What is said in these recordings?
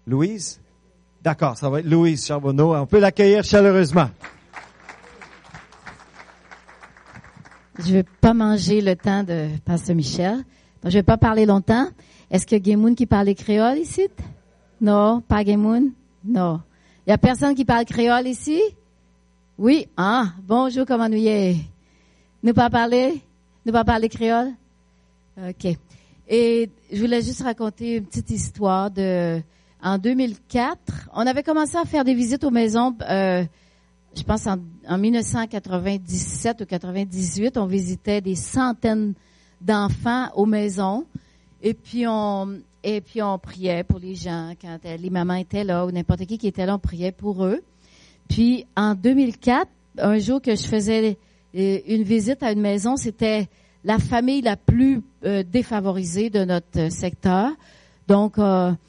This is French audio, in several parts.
Louise? D'accord, ça va être Louise Charbonneau. On peut l'accueillir chaleureusement. Je vais pas manger le temps de Pasteur Michel. Donc, je vais pas parler longtemps. Est-ce qu'il y a Guémoun qui parle créole ici? Non, pas Guémoun? Non. Il y a personne qui parle créole ici? Oui? Ah, bonjour, comment nous y est? Nous pas parler créole? OK. Et je voulais juste raconter une petite histoire en 2004, on avait commencé à faire des visites aux maisons, je pense en 1997 ou 98, on visitait des centaines d'enfants aux maisons, et puis on priait pour les gens quand les mamans étaient là ou n'importe qui était là, on priait pour eux. Puis en 2004, un jour que je faisais une visite à une maison, c'était la famille la plus défavorisée de notre secteur. Donc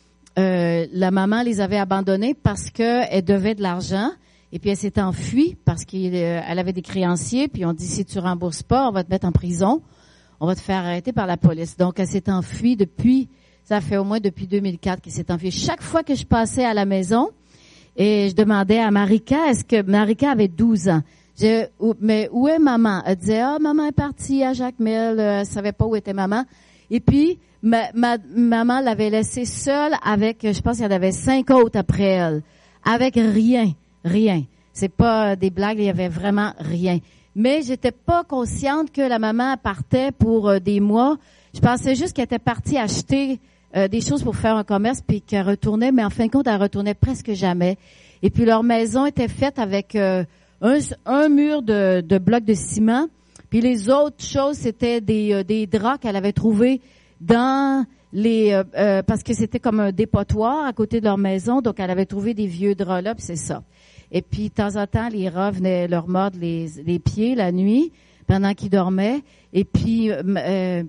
la maman les avait abandonnés parce qu'elle devait de l'argent. Et puis, elle s'est enfuie parce qu'elle avait des créanciers. Puis, on dit, si tu rembourses pas, on va te mettre en prison. On va te faire arrêter par la police. Donc, elle s'est enfuie ça fait au moins depuis 2004 qu'elle s'est enfuie. Chaque fois que je passais à la maison, et je demandais à Marika, est-ce que Marika avait 12 ans? Mais où est maman? Elle disait, maman est partie à Jacmel, elle savait pas où était maman. Et puis, ma maman l'avait laissée seule avec, je pense qu'il y en avait 5 autres après elle. Avec rien. C'est pas des blagues, il y avait vraiment rien. Mais j'étais pas consciente que la maman partait pour des mois. Je pensais juste qu'elle était partie acheter des choses pour faire un commerce puis qu'elle retournait, mais en fin de compte, elle retournait presque jamais. Et puis leur maison était faite avec un mur de blocs de ciment. Puis les autres choses, c'était des draps qu'elle avait trouvés dans parce que c'était comme un dépotoir à côté de leur maison, donc elle avait trouvé des vieux draps là, puis c'est ça. Et puis de temps en temps, les rats venaient leur mordre les pieds la nuit pendant qu'ils dormaient. Et puis je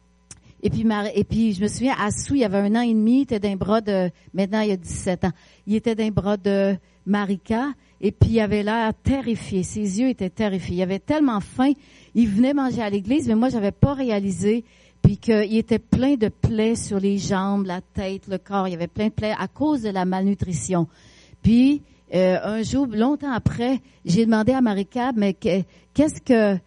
me souviens, Assou, il y avait 1 an et demi, il était d'un bras maintenant il y a 17 ans. Il était d'un bras de Marika, et puis il avait l'air terrifié. Ses yeux étaient terrifiés. Il avait tellement faim. Il venait manger à l'église, mais moi, j'avais pas réalisé. Puis qu'il était plein de plaies sur les jambes, la tête, le corps. Il y avait plein de plaies à cause de la malnutrition. Puis, un jour, longtemps après, j'ai demandé à Marika, mais qu'est-ce que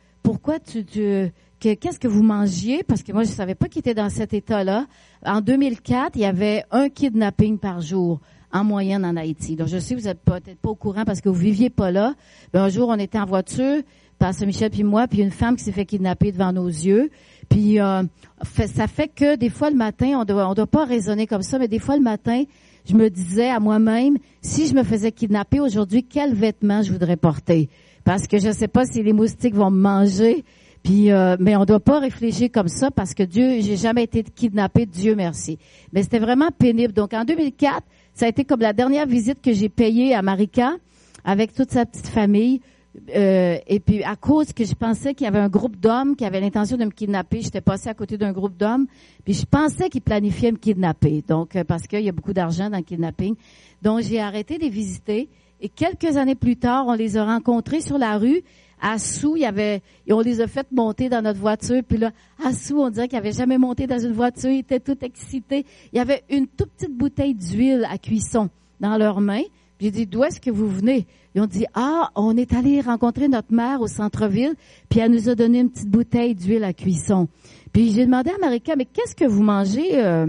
vous mangiez? Parce que moi, je savais pas qu'il était dans cet état-là. En 2004, il y avait 1 kidnapping par jour, en moyenne en Haïti. Donc, je sais que vous êtes peut-être pas au courant parce que vous viviez pas là. Ben, un jour, on était en voiture, Pasteur Michel puis moi, puis une femme qui s'est fait kidnapper devant nos yeux. Puis ça fait que des fois le matin, on doit pas raisonner comme ça, mais des fois le matin, je me disais à moi-même, si je me faisais kidnapper aujourd'hui, quels vêtements je voudrais porter? Parce que je sais pas si les moustiques vont me manger. Puis mais on doit pas réfléchir comme ça parce que j'ai jamais été kidnappée, Dieu merci. Mais c'était vraiment pénible. Donc en 2004, ça a été comme la dernière visite que j'ai payée à Marika avec toute sa petite famille. Et puis à cause que je pensais qu'il y avait un groupe d'hommes qui avaient l'intention de me kidnapper, j'étais passée à côté d'un groupe d'hommes, puis je pensais qu'ils planifiaient me kidnapper. Donc parce qu'il y a beaucoup d'argent dans le kidnapping. Donc j'ai arrêté de les visiter et quelques années plus tard, on les a rencontrés sur la rue. À Sou, on les a fait monter dans notre voiture, puis là, à Sou, on dirait qu'ils n'avaient jamais monté dans une voiture, ils étaient tout excités. Il y avait une toute petite bouteille d'huile à cuisson dans leurs mains. J'ai dit, d'où est-ce que vous venez? Ils ont dit, on est allé rencontrer notre mère au centre-ville, puis elle nous a donné une petite bouteille d'huile à cuisson. Puis j'ai demandé à Marika, mais qu'est-ce que vous mangez à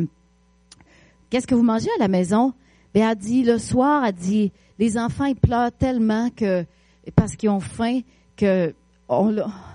la maison? Ben, elle a dit, le soir, elle dit, les enfants, ils pleurent tellement parce qu'ils ont faim, que on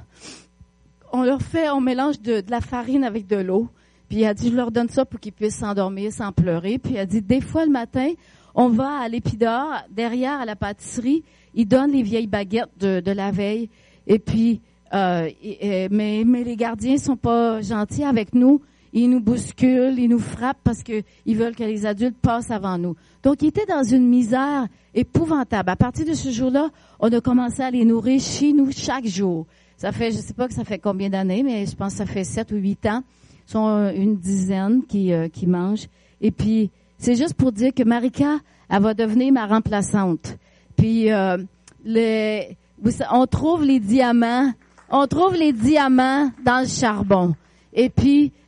mélange de la farine avec de l'eau. Puis elle a dit, je leur donne ça pour qu'ils puissent s'endormir sans pleurer. Puis elle a dit, des fois le matin, on va à l'Épidore, derrière à la pâtisserie, ils donnent les vieilles baguettes de la veille. Et puis, mais les gardiens sont pas gentils avec nous. Ils nous bousculent, ils nous frappent parce que ils veulent que les adultes passent avant nous. Donc, ils étaient dans une misère épouvantable. À partir de ce jour-là, on a commencé à les nourrir chez nous chaque jour. Ça fait, je sais pas que ça fait combien d'années, mais je pense que ça fait 7 ou 8 ans. Ils sont une dizaine qui mangent. Et puis, c'est juste pour dire que Marika, elle va devenir ma remplaçante. Puis, on trouve les diamants dans le charbon. Et puis, elle est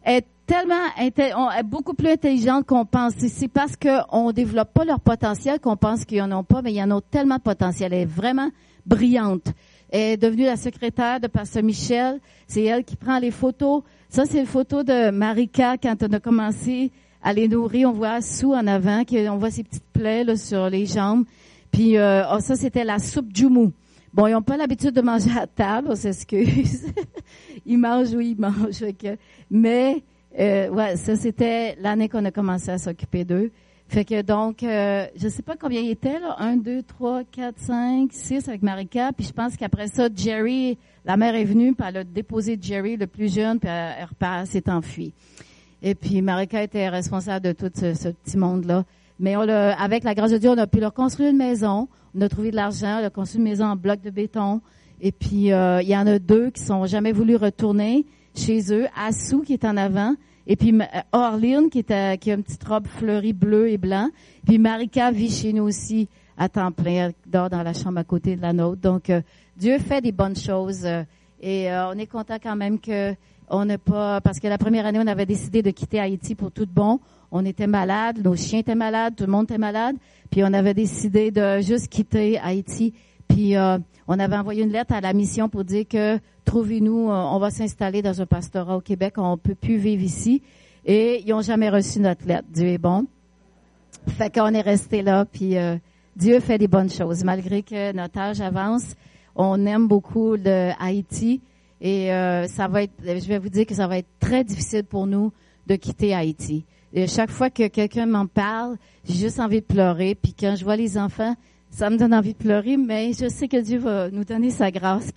beaucoup plus intelligentes qu'on pense. C'est parce qu'on développe pas leur potentiel qu'on pense qu'ils en ont pas, mais ils en ont tellement de potentiel. Elle est vraiment brillante. Elle est devenue la secrétaire de Pasteur Michel. C'est elle qui prend les photos. Ça, c'est une photo de Marika quand on a commencé à les nourrir. On voit Sue en avant, on voit ses petites plaies là, sur les jambes. Puis ça, c'était la soupe Jumu. Bon, ils n'ont pas l'habitude de manger à table, on s'excuse. Ils mangent, oui, ils mangent. Mais ouais, ça, c'était l'année qu'on a commencé à s'occuper d'eux. Fait que donc, je sais pas combien il était, là. 1, 2, 3, 4, 5, 6 avec Marika. Puis je pense qu'après ça, Jerry, la mère est venue, puis elle a déposé Jerry, le plus jeune, puis elle s'est enfuie. Et puis Marika était responsable de tout ce petit monde-là. Mais avec la grâce de Dieu, on a pu leur construire une maison. On a trouvé de l'argent, on a construit une maison en bloc de béton. Et puis, il y en a 2 qui sont jamais voulu retourner chez eux. Assou, qui est en avant. Et puis, Orline, qui a une petite robe fleurie bleu et blanc. Puis, Marika vit chez nous aussi à temps plein. Elle dort dans la chambre à côté de la nôtre. Donc, Dieu fait des bonnes choses. Et on est content quand même que on n'a pas... Parce que la première année, on avait décidé de quitter Haïti pour tout bon. On était malades, nos chiens étaient malades, tout le monde était malade. Puis, on avait décidé de juste quitter Haïti. Puis, on avait envoyé une lettre à la mission pour dire que trouvez-nous, on va s'installer dans un pastorat au Québec, on peut plus vivre ici. Et ils ont jamais reçu notre lettre. Dieu est bon. Fait qu'on est resté là, puis Dieu fait des bonnes choses. Malgré que notre âge avance, on aime beaucoup Haïti. Et ça va être, je vais vous dire que ça va être très difficile pour nous de quitter Haïti. Et chaque fois que quelqu'un m'en parle, j'ai juste envie de pleurer. Puis quand je vois les enfants, ça me donne envie de pleurer, mais je sais que Dieu va nous donner sa grâce.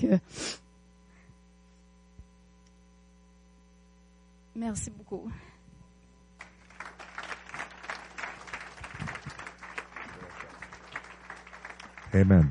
Merci beaucoup. Amen.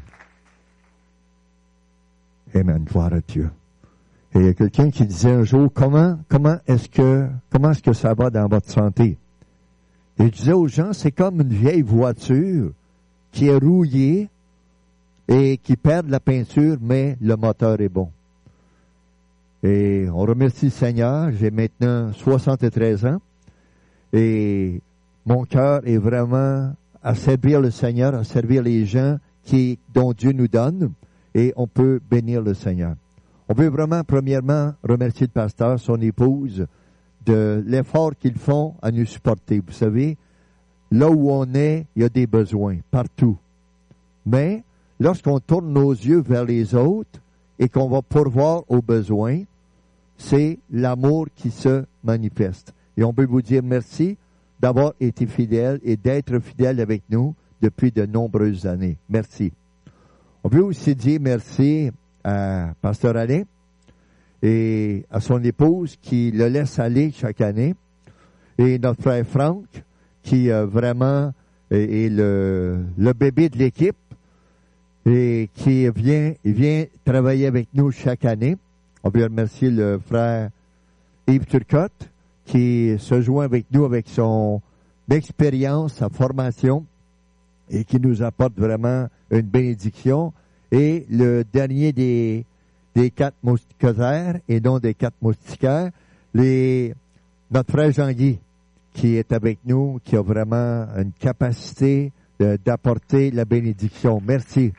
Amen. Gloire à Dieu. Et il y a quelqu'un qui disait un jour, comment est-ce que ça va dans votre santé? Et je disais aux gens, c'est comme une vieille voiture qui est rouillée et qui perd la peinture, mais le moteur est bon. Et on remercie le Seigneur. J'ai maintenant 73 ans. Et mon cœur est vraiment à servir le Seigneur, à servir les gens dont Dieu nous donne. Et on peut bénir le Seigneur. On veut vraiment, premièrement, remercier le pasteur, son épouse, de l'effort qu'ils font à nous supporter. Vous savez, là où on est, il y a des besoins, partout. Mais, lorsqu'on tourne nos yeux vers les autres et qu'on va pourvoir aux besoins, c'est l'amour qui se manifeste. Et on peut vous dire merci d'avoir été fidèle et d'être fidèle avec nous depuis de nombreuses années. Merci. On peut aussi dire merci à Pasteur Alain et à son épouse qui le laisse aller chaque année, et notre frère Franck qui vraiment est le bébé de l'équipe et qui vient travailler avec nous chaque année. On veut remercier le frère Yves Turcotte qui se joint avec nous avec son expérience, sa formation et qui nous apporte vraiment une bénédiction. Et le dernier des 4 mousquetaires et non des 4 moustiquaires, notre frère Jean-Guy qui est avec nous, qui a vraiment une capacité d'apporter la bénédiction. Merci.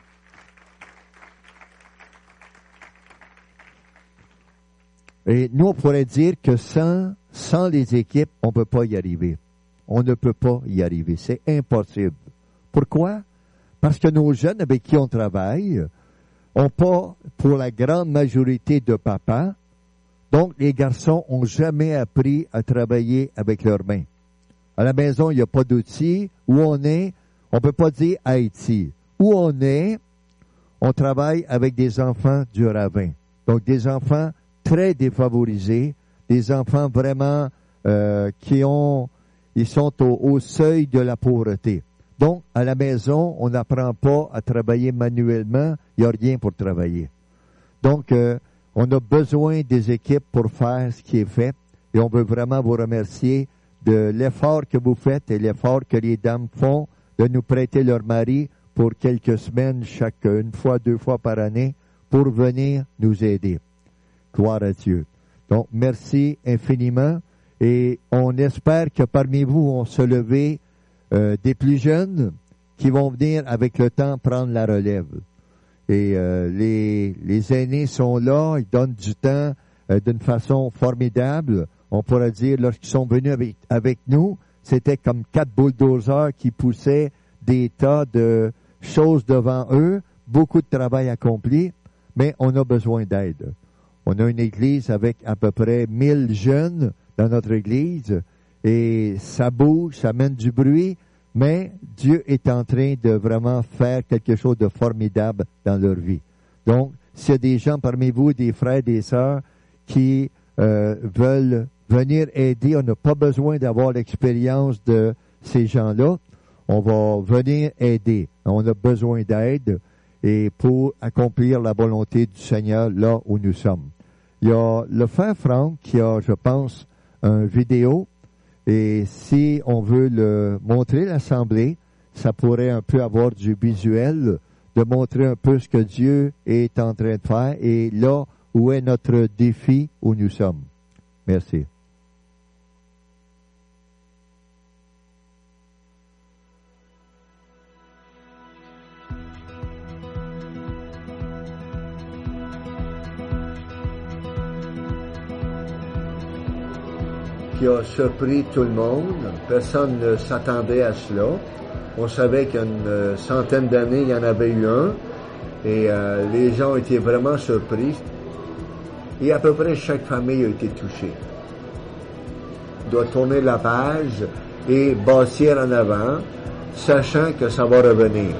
Et nous, on pourrait dire que sans les équipes, on ne peut pas y arriver. On ne peut pas y arriver. C'est impossible. Pourquoi? Parce que nos jeunes avec qui on travaille n'ont pas, pour la grande majorité de papas, donc les garçons n'ont jamais appris à travailler avec leurs mains. À la maison, il n'y a pas d'outils. Où on est, on ne peut pas dire Haïti. Où on est, on travaille avec des enfants du ravin. Donc des enfants très défavorisés, des enfants vraiment ils sont au seuil de la pauvreté. Donc, à la maison, on n'apprend pas à travailler manuellement, il n'y a rien pour travailler. Donc, on a besoin des équipes pour faire ce qui est fait, et on veut vraiment vous remercier de l'effort que vous faites et l'effort que les dames font de nous prêter leur mari pour quelques semaines, une fois, 2 fois par année, pour venir nous aider. Gloire à Dieu. Donc, merci infiniment. Et on espère que parmi vous vont se lever des plus jeunes qui vont venir avec le temps prendre la relève. Et les aînés sont là, ils donnent du temps d'une façon formidable. On pourrait dire, lorsqu'ils sont venus avec nous, c'était comme 4 bulldozers qui poussaient des tas de choses devant eux, beaucoup de travail accompli, mais on a besoin d'aide. On a une église avec à peu près 1000 jeunes dans notre église, et ça bouge, ça mène du bruit, mais Dieu est en train de vraiment faire quelque chose de formidable dans leur vie. Donc, s'il y a des gens parmi vous, des frères, des sœurs, qui veulent venir aider, on n'a pas besoin d'avoir l'expérience de ces gens-là. On va venir aider. On a besoin d'aide et pour accomplir la volonté du Seigneur là où nous sommes. Il y a le frère Franck qui a, je pense, une vidéo. Et si on veut le montrer l'assemblée, ça pourrait un peu avoir du visuel, de montrer un peu ce que Dieu est en train de faire et là où est notre défi où nous sommes. Merci. Qui a surpris tout le monde. Personne ne s'attendait à cela. On savait qu'il y a une centaine d'années, il y en avait eu un. Et les gens étaient vraiment surpris. Et à peu près chaque famille a été touchée. On doit tourner la page et bâtir en avant, sachant que ça va revenir.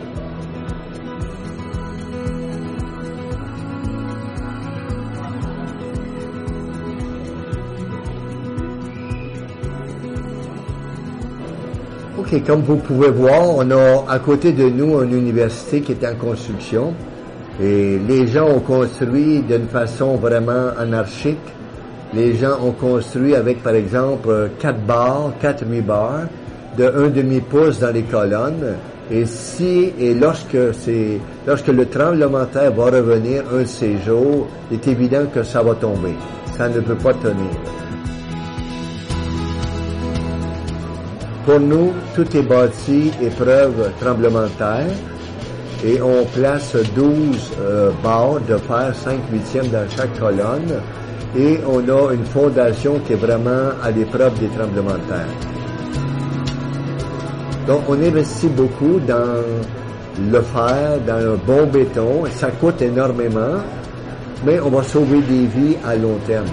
OK, comme vous pouvez voir, on a à côté de nous une université qui est en construction et les gens ont construit d'une façon vraiment anarchique. Les gens ont construit avec, par exemple, 4 rebars de 1/2 pouce dans les colonnes et lorsque le tremblement de terre va revenir un de ces jours, il est évident que ça va tomber. Ça ne peut pas tenir. Pour nous, tout est bâti épreuve tremblement de terre et on place 12 barres de fer 5/8 dans chaque colonne et on a une fondation qui est vraiment à l'épreuve des tremblements de terre. Donc on investit beaucoup dans le fer, dans le bon béton, ça coûte énormément, mais on va sauver des vies à long terme.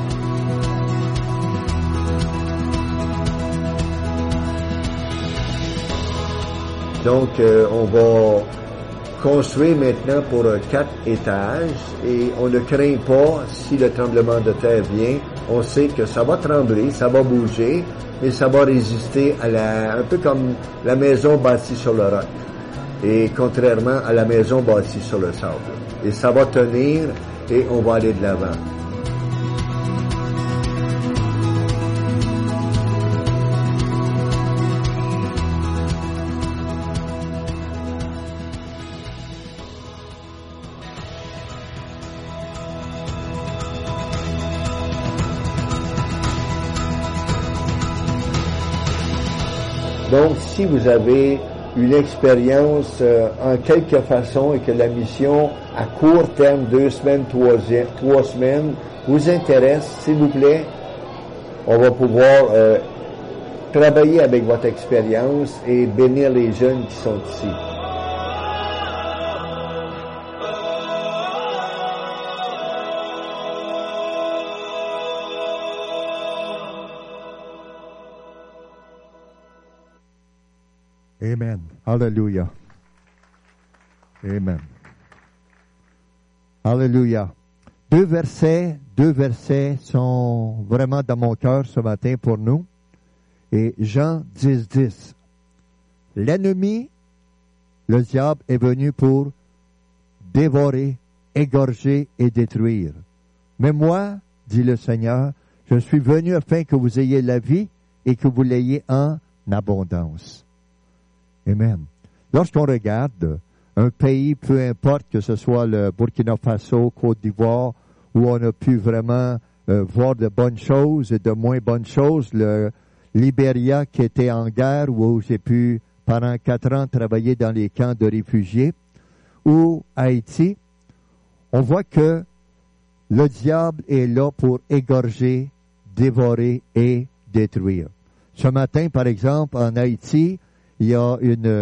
Donc, on va construire maintenant pour 4 étages et on ne craint pas si le tremblement de terre vient. On sait que ça va trembler, ça va bouger, mais ça va résister un peu comme la maison bâtie sur le roc. Et contrairement à la maison bâtie sur le sable. Et ça va tenir et on va aller de l'avant. Donc, si vous avez une expérience en quelque façon et que la mission à court terme, 2 semaines, 3 semaines, vous intéresse, s'il vous plaît, on va pouvoir travailler avec votre expérience et bénir les jeunes qui sont ici. Amen. Hallelujah. Amen. Hallelujah. Deux versets sont vraiment dans mon cœur ce matin pour nous. Et Jean 10:10. L'ennemi, le diable, est venu pour dévorer, égorger et détruire. Mais moi, dit le Seigneur, je suis venu afin que vous ayez la vie et que vous l'ayez en abondance. Amen. Lorsqu'on regarde un pays, peu importe que ce soit le Burkina Faso, Côte d'Ivoire, où on a pu vraiment voir de bonnes choses et de moins bonnes choses. Le Libéria qui était en guerre, où j'ai pu pendant 4 ans travailler dans les camps de réfugiés, ou Haïti, on voit que le diable est là pour égorger, dévorer et détruire. Ce matin, par exemple, en Haïti, il y a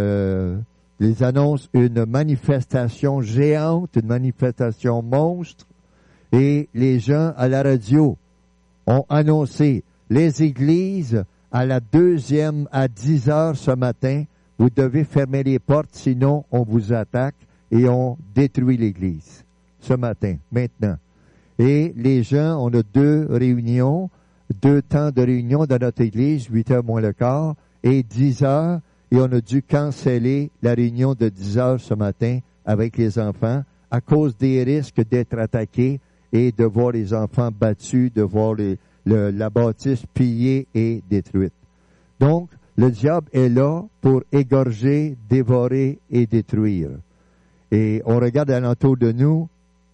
les annonces une manifestation géante, une manifestation monstre, et les gens à la radio ont annoncé les églises à la 2e à 10 heures ce matin, vous devez fermer les portes, sinon on vous attaque et on détruit l'église. Ce matin, maintenant. Et les gens, on a 2 réunions, 2 temps de réunion dans notre église, 8h moins le quart, et 10 heures, et on a dû canceller la réunion de 10 heures ce matin avec les enfants à cause des risques d'être attaqués et de voir les enfants battus, de voir la bâtisse pillée et détruite. Donc, le diable est là pour égorger, dévorer et détruire. Et on regarde alentour de nous,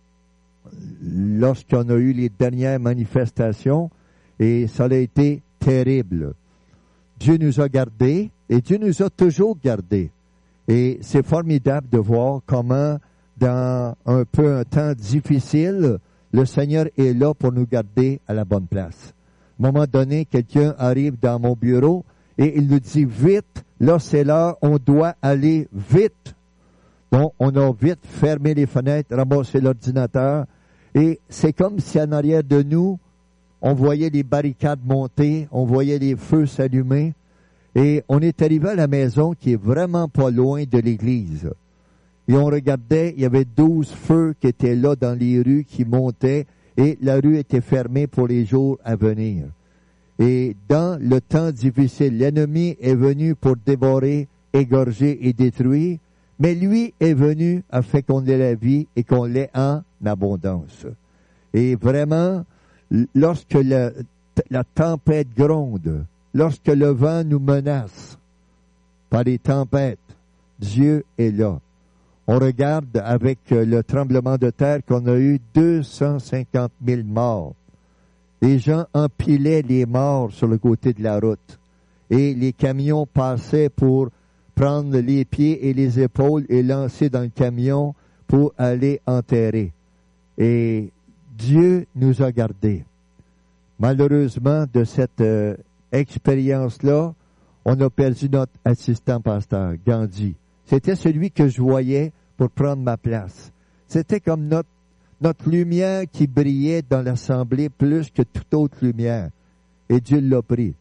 lorsqu'on a eu les dernières manifestations, et ça a été terrible. Dieu nous a gardés, et Dieu nous a toujours gardés. Et c'est formidable de voir comment, dans un temps difficile, le Seigneur est là pour nous garder à la bonne place. À un moment donné, quelqu'un arrive dans mon bureau et il nous dit vite, là c'est l'heure, on doit aller vite. Donc, on a vite fermé les fenêtres, ramassé l'ordinateur et c'est comme si en arrière de nous, on voyait les barricades monter, on voyait les feux s'allumer et on est arrivé à la maison qui est vraiment pas loin de l'église. Et on regardait, il y avait 12 feux qui étaient là dans les rues, qui montaient, et la rue était fermée pour les jours à venir. Et dans le temps difficile, l'ennemi est venu pour dévorer, égorger et détruire, mais lui est venu afin qu'on ait la vie et qu'on l'ait en abondance. Et vraiment, lorsque la tempête gronde, lorsque le vent nous menace par les tempêtes, Dieu est là. On regarde avec le tremblement de terre qu'on a eu 250 000 morts. Les gens empilaient les morts sur le côté de la route. Et les camions passaient pour prendre les pieds et les épaules et lancer dans le camion pour aller enterrer. Et Dieu nous a gardés. Malheureusement, de cette expérience-là, on a perdu notre assistant pasteur, Gandhi. C'était celui que je voyais pour prendre ma place. C'était comme notre lumière qui brillait dans l'assemblée plus que toute autre lumière. Et Dieu l'a pris.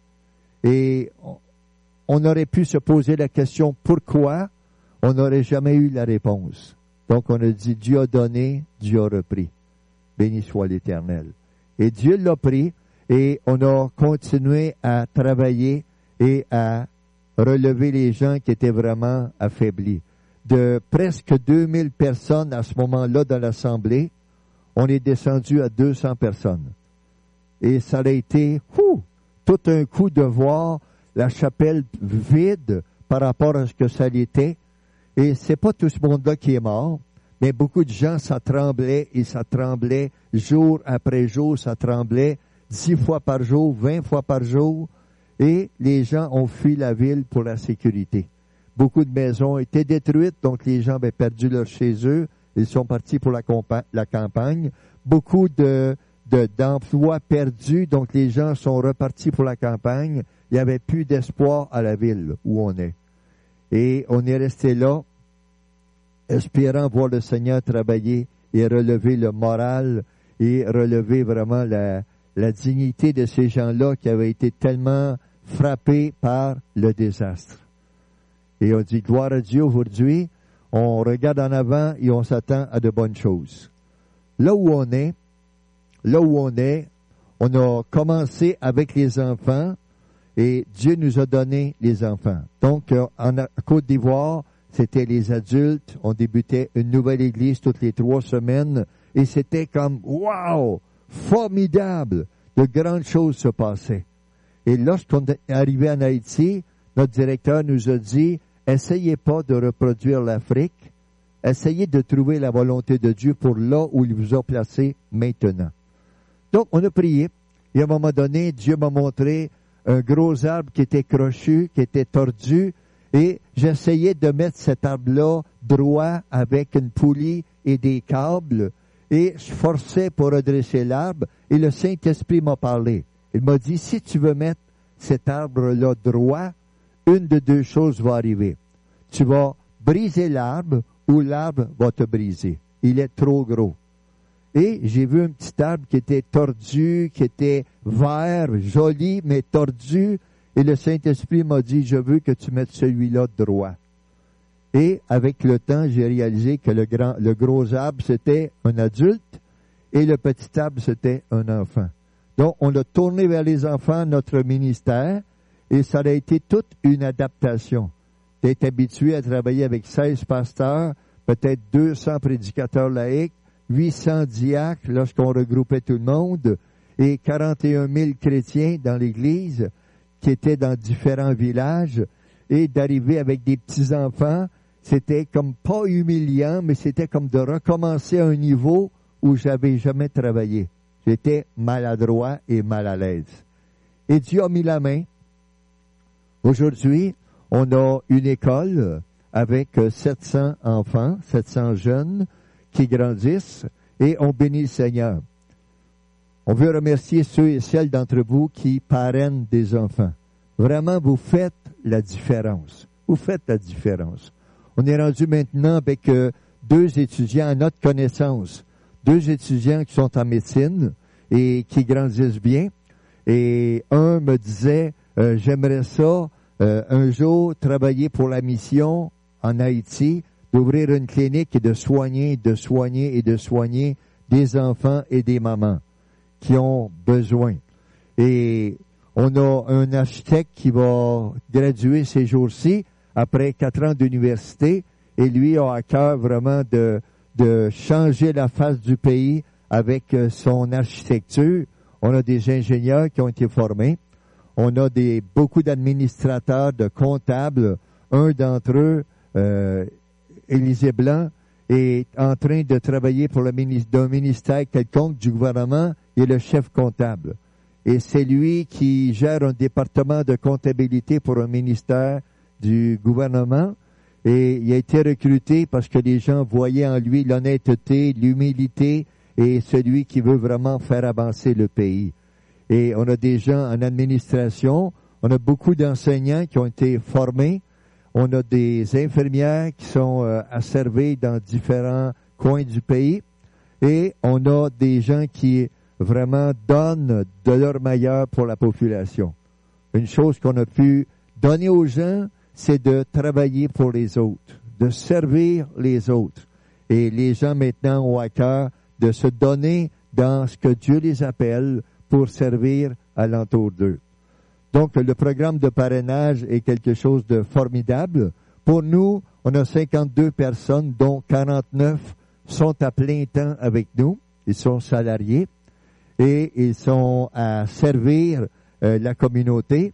Et on aurait pu se poser la question pourquoi, on n'aurait jamais eu la réponse. Donc on a dit Dieu a donné, Dieu a repris. Béni soit l'Éternel. Et Dieu l'a pris et on a continué à travailler et à relever les gens qui étaient vraiment affaiblis. De presque 2000 personnes à ce moment-là dans l'Assemblée, on est descendu à 200 personnes. Et ça a été tout un coup de voir la chapelle vide par rapport à ce que ça l'était. Et c'est pas tout ce monde-là qui est mort, mais beaucoup de gens, ça tremblait et ça tremblait jour après jour, ça tremblait 10 fois par jour, 20 fois par jour. Et les gens ont fui la ville pour la sécurité. Beaucoup de maisons étaient détruites, donc les gens avaient perdu leur chez eux. Ils sont partis pour la campagne. Beaucoup d'emplois perdus, donc les gens sont repartis pour la campagne. Il n'y avait plus d'espoir à la ville où on est. Et on est resté là, espérant voir le Seigneur travailler et relever le moral et relever vraiment la dignité de ces gens-là qui avaient été tellement frappés par le désastre. Et on dit gloire à Dieu aujourd'hui, on regarde en avant et on s'attend à de bonnes choses. Là où on est, on a commencé avec les enfants et Dieu nous a donné les enfants. Donc, en Côte d'Ivoire, c'était les adultes. On débutait une nouvelle église toutes les 3 semaines et c'était comme, wow, formidable. De grandes choses se passaient. Et lorsqu'on est arrivé en Haïti, notre directeur nous a dit, essayez pas de reproduire l'Afrique, essayez de trouver la volonté de Dieu pour là où il vous a placé maintenant. Donc, on a prié. Et à un moment donné, Dieu m'a montré un gros arbre qui était crochu, qui était tordu. Et j'essayais de mettre cet arbre-là droit avec une poulie et des câbles. Et je forçais pour redresser l'arbre. Et le Saint-Esprit m'a parlé. Il m'a dit, si tu veux mettre cet arbre-là droit, une de deux choses va arriver. Tu vas briser l'arbre ou l'arbre va te briser. Il est trop gros. Et j'ai vu un petit arbre qui était tordu, qui était vert, joli, mais tordu. Et le Saint-Esprit m'a dit, je veux que tu mettes celui-là droit. Et avec le temps, j'ai réalisé que le gros arbre, c'était un adulte et le petit arbre, c'était un enfant. Donc, on a tourné vers les enfants notre ministère et ça a été toute une adaptation. D'être habitué à travailler avec 16 pasteurs, peut-être 200 prédicateurs laïcs, 800 diacres lorsqu'on regroupait tout le monde et 41 000 chrétiens dans l'Église qui étaient dans différents villages et d'arriver avec des petits-enfants, c'était comme pas humiliant, mais c'était comme de recommencer à un niveau où j'avais jamais travaillé. J'étais maladroit et mal à l'aise. Et Dieu a mis la main. Aujourd'hui, on a une école avec 700 enfants, 700 jeunes qui grandissent et on bénit le Seigneur. On veut remercier ceux et celles d'entre vous qui parrainent des enfants. Vraiment, vous faites la différence. Vous faites la différence. On est rendu maintenant avec 2 étudiants à notre connaissance. 2 étudiants qui sont en médecine et qui grandissent bien. Et un me disait, j'aimerais ça un jour travailler pour la mission en Haïti, d'ouvrir une clinique et de soigner des enfants et des mamans qui ont besoin. Et on a un architecte qui va graduer ces jours-ci après 4 ans d'université et lui a à cœur vraiment de changer la face du pays avec son architecture. On a des ingénieurs qui ont été formés. On a beaucoup d'administrateurs, de comptables. Un d'entre eux, Élisée Blanc, est en train de travailler pour d'un ministère quelconque du gouvernement et le chef comptable. Et c'est lui qui gère un département de comptabilité pour un ministère du gouvernement. Et il a été recruté parce que les gens voyaient en lui l'honnêteté, l'humilité et celui qui veut vraiment faire avancer le pays. Et on a des gens en administration, on a beaucoup d'enseignants qui ont été formés, on a des infirmières qui sont asservies dans différents coins du pays et on a des gens qui vraiment donnent de leur meilleur pour la population. Une chose qu'on a pu donner aux gens, c'est de travailler pour les autres, de servir les autres. Et les gens maintenant ont à cœur de se donner dans ce que Dieu les appelle pour servir alentour d'eux. Donc, le programme de parrainage est quelque chose de formidable. Pour nous, on a 52 personnes, dont 49 sont à plein temps avec nous. Ils sont salariés et ils sont à servir la communauté.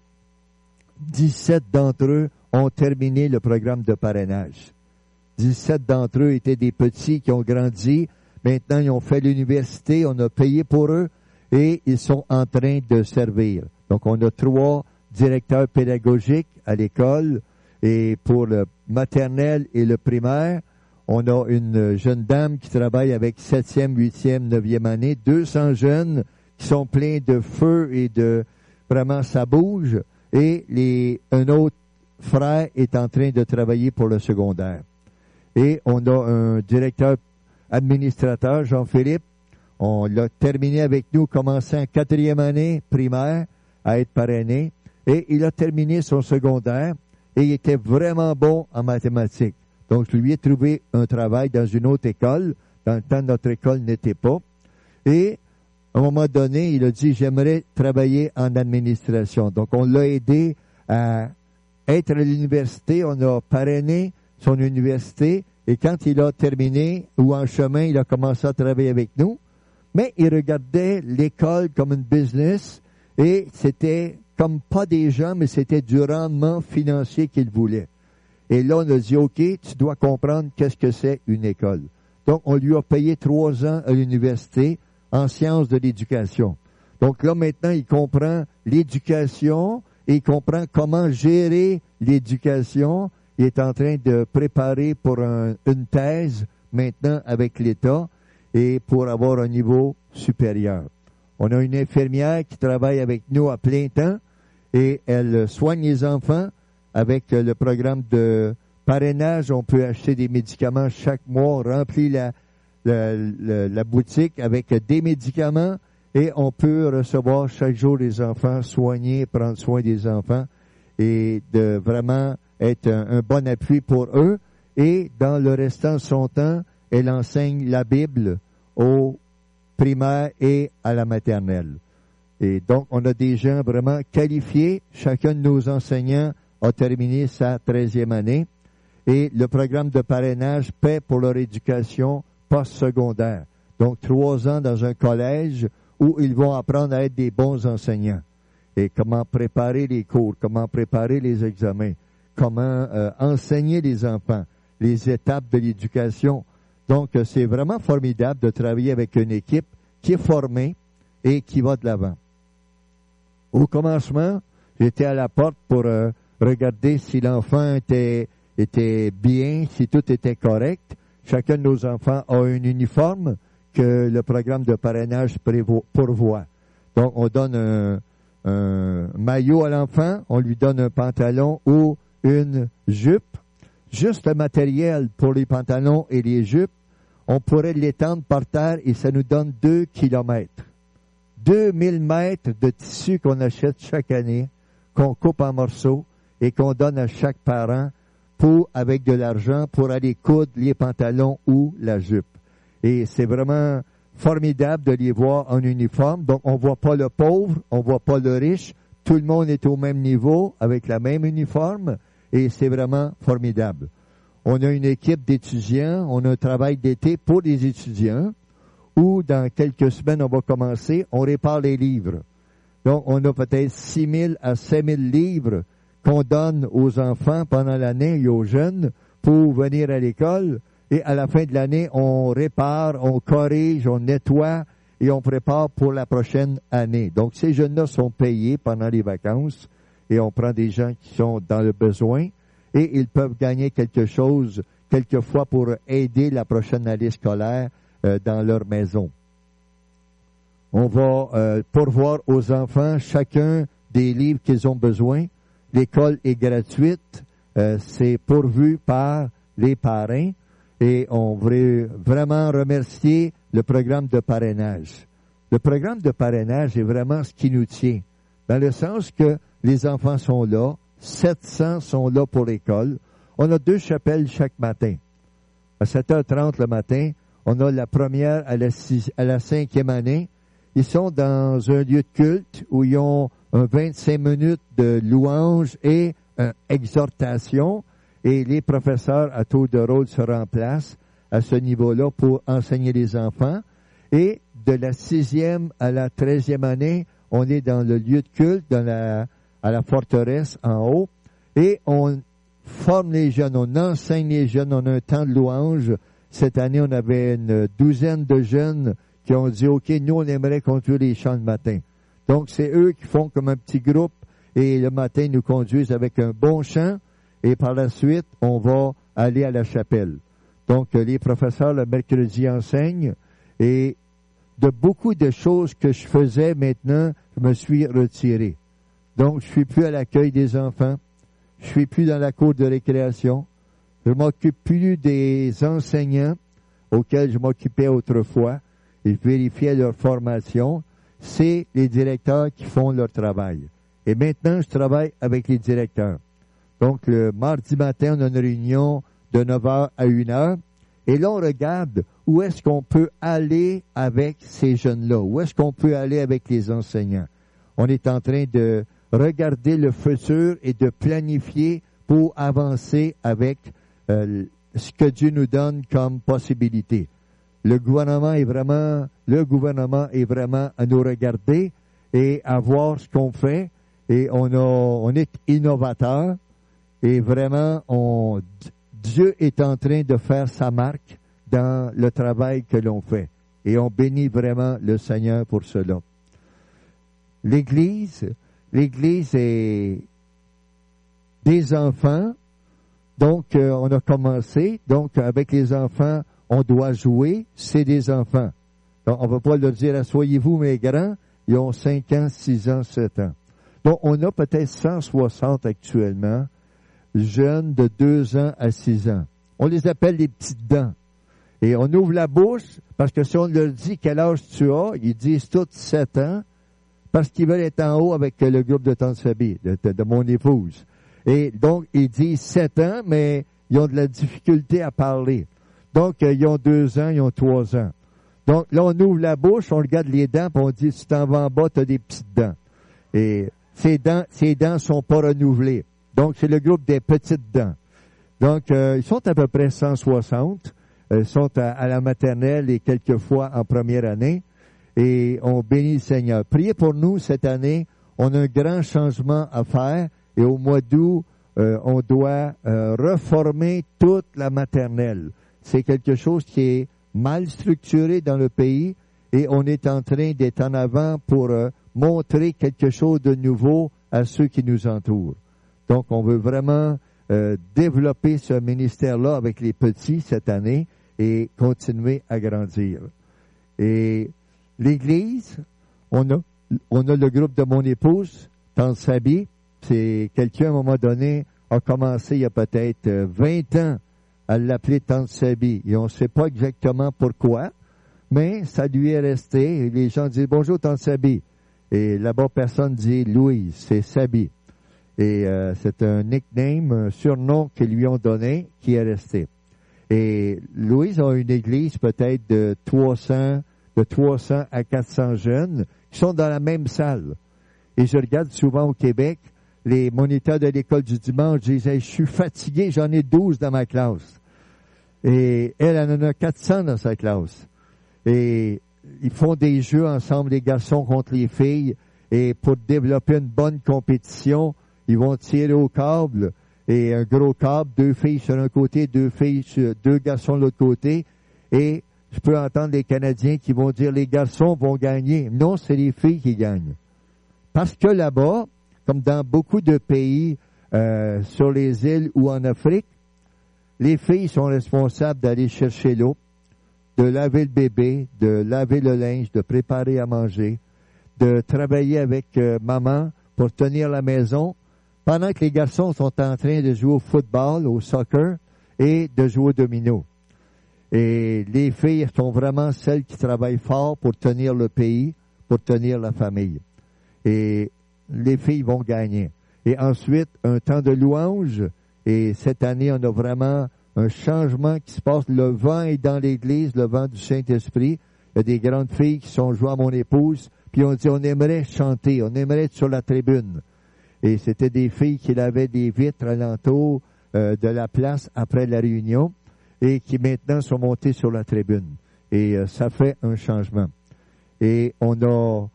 17 d'entre eux ont terminé le programme de parrainage. 17 d'entre eux étaient des petits qui ont grandi. Maintenant, ils ont fait l'université, on a payé pour eux et ils sont en train de servir. Donc, on a 3 directeurs pédagogiques à l'école et pour le maternel et le primaire, on a une jeune dame qui travaille avec 7e, 8e, 9e année, 200 jeunes qui sont pleins de feu et de vraiment ça bouge et un autre frère est en train de travailler pour le secondaire. Et on a un directeur administrateur, Jean-Philippe. On l'a terminé avec nous, commençant en 4e année primaire à être parrainé. Et il a terminé son secondaire et il était vraiment bon en mathématiques. Donc, je lui ai trouvé un travail dans une autre école. Dans le temps, notre école n'était pas. Et à un moment donné, il a dit, j'aimerais travailler en administration. Donc, on l'a aidé à être à l'université. On a parrainé son université. Et quand il a terminé ou en chemin, il a commencé à travailler avec nous. Mais il regardait l'école comme une business et c'était comme pas des gens, mais c'était du rendement financier qu'il voulait. Et là, on a dit, OK, tu dois comprendre qu'est-ce que c'est une école. Donc, on lui a payé 3 ans à l'université en sciences de l'éducation. Donc là, maintenant, il comprend l'éducation et il comprend comment gérer l'éducation. Il est en train de préparer pour une thèse maintenant avec l'État et pour avoir un niveau supérieur. On a une infirmière qui travaille avec nous à plein temps et elle soigne les enfants avec le programme de parrainage. On peut acheter des médicaments chaque mois, remplir la boutique avec des médicaments et on peut recevoir chaque jour les enfants, soigner, prendre soin des enfants et de vraiment être un bon appui pour eux. Et dans le restant de son temps, elle enseigne la Bible aux primaires et à la maternelle. Et donc, on a des gens vraiment qualifiés. Chacun de nos enseignants a terminé sa 13e année. Et le programme de parrainage paie pour leur éducation postsecondaire. Donc, 3 ans dans un collège où ils vont apprendre à être des bons enseignants. Et comment préparer les cours, comment préparer les examens, comment enseigner les enfants, les étapes de l'éducation. Donc, c'est vraiment formidable de travailler avec une équipe qui est formée et qui va de l'avant. Au commencement, j'étais à la porte pour regarder si l'enfant était bien, si tout était correct. Chacun de nos enfants a un uniforme que le programme de parrainage pourvoit. Donc, on donne un maillot à l'enfant, on lui donne un pantalon ou une jupe. Juste le matériel pour les pantalons et les jupes, on pourrait l'étendre par terre et ça nous donne 2 kilomètres. 2000 mètres de tissu qu'on achète chaque année, qu'on coupe en morceaux et qu'on donne à chaque parent avec de l'argent pour aller coudre les pantalons ou la jupe. Et c'est vraiment formidable de les voir en uniforme. Donc, on voit pas le pauvre, on voit pas le riche. Tout le monde est au même niveau avec la même uniforme et c'est vraiment formidable. On a une équipe d'étudiants, on a un travail d'été pour les étudiants où dans quelques semaines, on va commencer, on répare les livres. Donc, on a peut-être 6 000 à 7 000 livres qu'on donne aux enfants pendant l'année et aux jeunes pour venir à l'école. Et à la fin de l'année, on répare, on corrige, on nettoie et on prépare pour la prochaine année. Donc, ces jeunes-là sont payés pendant les vacances et on prend des gens qui sont dans le besoin et ils peuvent gagner quelque chose quelquefois pour aider la prochaine année scolaire dans leur maison. On va pourvoir aux enfants chacun des livres qu'ils ont besoin. L'école est gratuite, c'est pourvu par les parrains et on veut vraiment remercier le programme de parrainage. Le programme de parrainage est vraiment ce qui nous tient, dans le sens que les enfants sont là, 700 sont là pour l'école. On a 2 chapelles chaque matin. À 7h30 le matin, on a la première à la 5e année. Ils sont dans un lieu de culte où ils ont 25 minutes de louange et exhortation. Et les professeurs à tour de rôle se remplacent à ce niveau-là pour enseigner les enfants. Et de la 6e à la 13e année, on est dans le lieu de culte, à la forteresse en haut. Et on forme les jeunes, on enseigne les jeunes, on a un temps de louange. Cette année, on avait une 12aine de jeunes qui ont dit, OK, nous, on aimerait conduire les chants le matin. Donc, c'est eux qui font comme un petit groupe et le matin, ils nous conduisent avec un bon chant et par la suite, on va aller à la chapelle. Donc, les professeurs, le mercredi, enseignent et de beaucoup de choses que je faisais maintenant, je me suis retiré. Donc, je suis plus à l'accueil des enfants. Je suis plus dans la cour de récréation. Je m'occupe plus des enseignants auxquels je m'occupais autrefois et je vérifiais leur formation. C'est les directeurs qui font leur travail. Et maintenant, je travaille avec les directeurs. Donc, le mardi matin, on a une réunion de 9h à 1h. Et là, on regarde où est-ce qu'on peut aller avec ces jeunes-là. Où est-ce qu'on peut aller avec les enseignants. On est en train de regarder le futur et de planifier pour avancer avec ce que Dieu nous donne comme possibilité. Le gouvernement est vraiment à nous regarder et à voir ce qu'on fait. Et on est innovateur et vraiment, Dieu est en train de faire sa marque dans le travail que l'on fait. Et on bénit vraiment le Seigneur pour cela. L'Église est des enfants. Donc, on a commencé. Donc, avec les enfants, on doit jouer. C'est des enfants. Donc, on ne va pas leur dire, asseyez-vous mes grands. Ils ont 5 ans, 6 ans, 7 ans. Donc, on a peut-être 160 actuellement, jeunes de 2 ans à 6 ans. On les appelle les petites dents. Et on ouvre la bouche, parce que si on leur dit quel âge tu as, ils disent tous 7 ans, parce qu'ils veulent être en haut avec le groupe de Tante Fabi, de mon épouse. Et donc, ils disent 7 ans, mais ils ont de la difficulté à parler. Donc, ils ont 2 ans, ils ont 3 ans. Donc, là, on ouvre la bouche, on regarde les dents, puis on dit, si tu t'en vas en bas, tu as des petites dents. Et ces dents sont pas renouvelées. Donc, c'est le groupe des petites dents. Donc, ils sont à peu près 160. Ils sont à la maternelle et quelquefois en première année. Et on bénit le Seigneur. Priez pour nous cette année. On a un grand changement à faire. Et au mois d'août, on doit reformer toute la maternelle. C'est quelque chose qui est mal structuré dans le pays. Et on est en train d'être en avant pour montrer quelque chose de nouveau à ceux qui nous entourent. Donc, on veut vraiment développer ce ministère-là avec les petits cette année et continuer à grandir. Et l'Église, on a le groupe de mon épouse, Tante Sabi. C'est quelqu'un, à un moment donné, a commencé il y a peut-être 20 ans à l'appeler Tante Sabi. Et on ne sait pas exactement pourquoi, mais ça lui est resté. Et les gens disent « Bonjour, Tante Sabi ». Et là-bas, personne dit « Louise », c'est Sabi. Et c'est un nickname, un surnom qu'ils lui ont donné, qui est resté. Et Louise a une église peut-être de 300 à 400 jeunes qui sont dans la même salle. Et je regarde souvent au Québec, les moniteurs de l'école du dimanche disent hey, « Je suis fatigué, j'en ai 12 dans ma classe. » Et elle en a 400 dans sa classe. Et ils font des jeux ensemble, les garçons contre les filles. Et pour développer une bonne compétition, ils vont tirer au câble. Et un gros câble, 2 filles sur un côté, 2 garçons de l'autre côté. Et je peux entendre les Canadiens qui vont dire les garçons vont gagner. Non, c'est les filles qui gagnent. Parce que là-bas, comme dans beaucoup de pays sur les îles ou en Afrique, les filles sont responsables d'aller chercher l'eau, de laver le bébé, de laver le linge, de préparer à manger, de travailler avec maman pour tenir la maison, pendant que les garçons sont en train de jouer au football, au soccer et de jouer au domino. Et les filles sont vraiment celles qui travaillent fort pour tenir le pays, pour tenir la famille. Et les filles vont gagner. Et ensuite, un temps de louange. Et cette année, on a vraiment un changement qui se passe. Le vent est dans l'Église, le vent du Saint-Esprit. Il y a des grandes filles qui sont jointes à mon épouse. Puis on dit, on aimerait chanter, on aimerait être sur la tribune. Et c'était des filles qui avaient des vitres alentour de la place après la réunion et qui maintenant sont montées sur la tribune. Et ça fait un changement. Et on a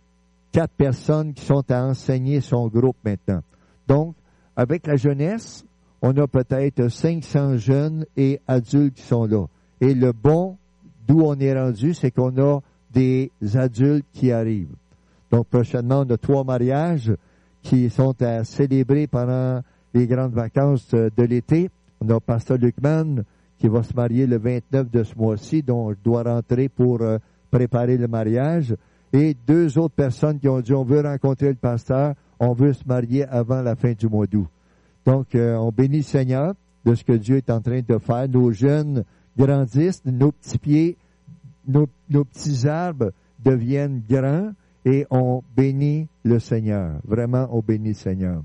4 personnes qui sont à enseigner son groupe maintenant. Donc, avec la jeunesse, on a peut-être 500 jeunes et adultes qui sont là. Et le bon d'où on est rendu, c'est qu'on a des adultes qui arrivent. Donc, prochainement, on a 3 mariages qui sont à célébrer pendant les grandes vacances de l'été. On a Pasteur Lucman qui va se marier le 29 de ce mois-ci, dont je dois rentrer pour préparer le mariage. Et 2 autres personnes qui ont dit, on veut rencontrer le pasteur, on veut se marier avant la fin du mois d'août. Donc, on bénit le Seigneur de ce que Dieu est en train de faire. Nos jeunes grandissent, nos petits pieds, nos petits arbres deviennent grands et on bénit le Seigneur. Vraiment, on bénit le Seigneur.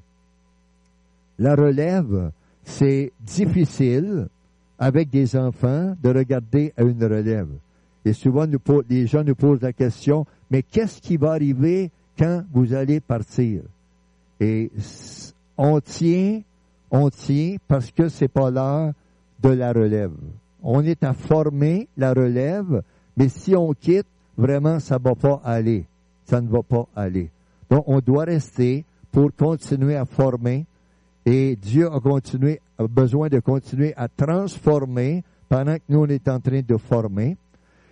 La relève, c'est difficile avec des enfants de regarder à une relève. Et souvent, les gens nous posent la question, mais qu'est-ce qui va arriver quand vous allez partir? Et on tient parce que c'est pas l'heure de la relève. On est à former la relève, mais si on quitte, vraiment, ça va pas aller. Ça ne va pas aller. Donc, on doit rester pour continuer à former. Et Dieu a besoin de continuer à transformer pendant que nous, on est en train de former.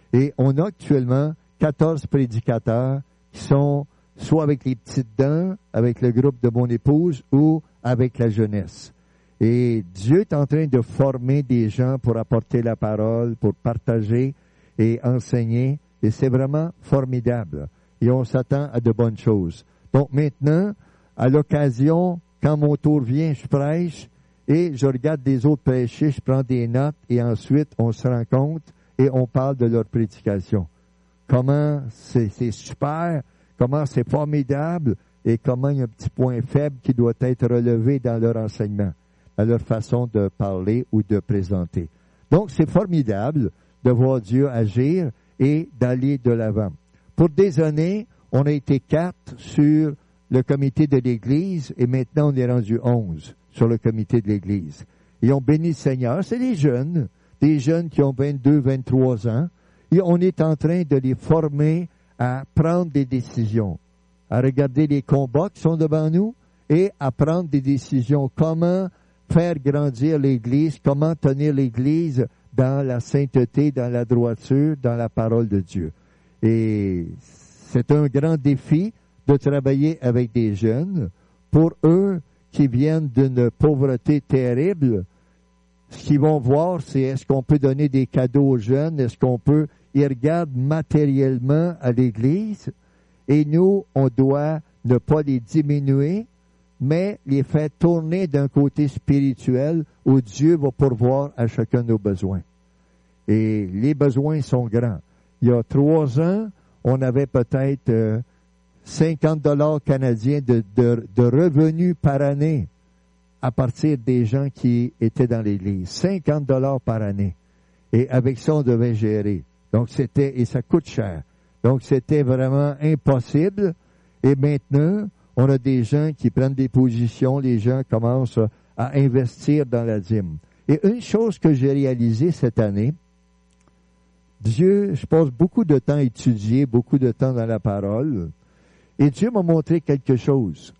Et on a actuellement 14 prédicateurs qui sont soit avec les petites dents, avec le groupe de mon épouse ou avec la jeunesse. Et Dieu est en train de former des gens pour apporter la parole, pour partager et enseigner. Et c'est vraiment formidable. Et on s'attend à de bonnes choses. Donc maintenant, à l'occasion, quand mon tour vient, je prêche et je regarde des autres prêcher, je prends des notes et ensuite on se rencontre et on parle de leur prédication. Comment c'est super, comment c'est formidable et comment il y a un petit point faible qui doit être relevé dans leur enseignement, dans leur façon de parler ou de présenter. Donc c'est formidable de voir Dieu agir et d'aller de l'avant. Pour des années, on a été 4 sur le comité de l'Église et maintenant on est rendu 11 sur le comité de l'Église. Et on bénit le Seigneur. C'est des jeunes qui ont 22, 23 ans. Et on est en train de les former à prendre des décisions, à regarder les combats qui sont devant nous et à prendre des décisions. Comment faire grandir l'Église, comment tenir l'Église dans la sainteté, dans la droiture, dans la parole de Dieu. Et c'est un grand défi de travailler avec des jeunes. Pour eux qui viennent d'une pauvreté terrible, ce qu'ils vont voir, c'est est-ce qu'on peut donner des cadeaux aux jeunes, est-ce qu'on peut, ils regardent matériellement à l'Église, et nous, on doit ne pas les diminuer, mais les faire tourner d'un côté spirituel où Dieu va pourvoir à chacun de nos besoins. Et les besoins sont grands. Il y a 3 ans, on avait peut-être 50 $ canadiens de revenus par année à partir des gens qui étaient dans l'Église. 50 $ par année. Et avec ça, on devait gérer. Donc, et ça coûte cher. Donc, c'était vraiment impossible. Et maintenant, on a des gens qui prennent des positions, les gens commencent à investir dans la dîme. Et une chose que j'ai réalisée cette année, Dieu, je passe beaucoup de temps à étudier, beaucoup de temps dans la parole, et Dieu m'a montré quelque chose.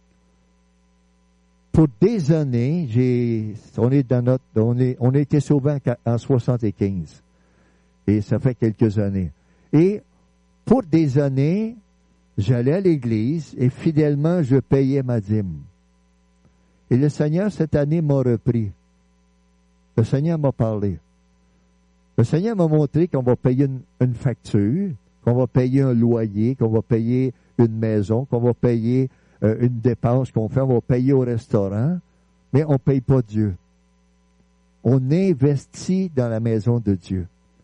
Pour des années, on a été sauvés en 75. Et ça fait quelques années. Et pour des années, j'allais à l'église et fidèlement, je payais ma dîme. Et le Seigneur, cette année, m'a repris. Le Seigneur m'a parlé. Le Seigneur m'a montré qu'on va payer une facture, qu'on va payer un loyer, qu'on va payer une maison, qu'on va payer une dépense qu'on fait, on va payer au restaurant, mais on ne paye pas Dieu. On investit dans la maison de Dieu.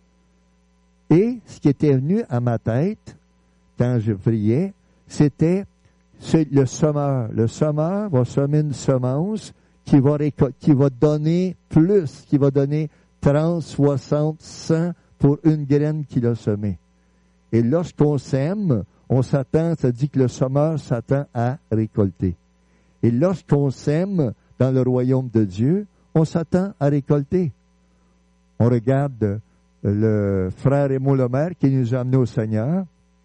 Et ce qui était venu à ma tête, quand je priais, c'était le semeur. Le semeur va semer une semence qui va donner plus, qui va donner 30, 60, 100 pour une graine qu'il a semée. Et lorsqu'on sème, on s'attend, ça dit que le semeur s'attend à récolter. Et lorsqu'on sème dans le royaume de Dieu, on s'attend à récolter. On regarde le frère Raymond Lemaire qui nous a amenés au Seigneur.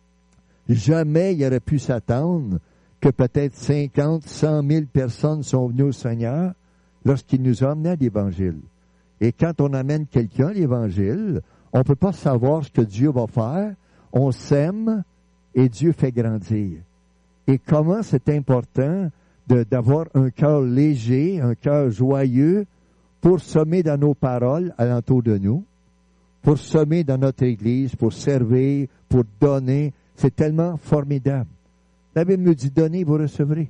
Jamais il aurait pu s'attendre que peut-être 50, 100 000 personnes sont venues au Seigneur lorsqu'il nous a amenés à l'Évangile. Et quand on amène quelqu'un à l'Évangile, on ne peut pas savoir ce que Dieu va faire. On sème et Dieu fait grandir. Et comment c'est important d'avoir un cœur léger, un cœur joyeux pour semer dans nos paroles alentour de nous, pour semer dans notre Église, pour servir, pour donner. C'est tellement formidable. La Bible nous dit, donnez, vous recevrez.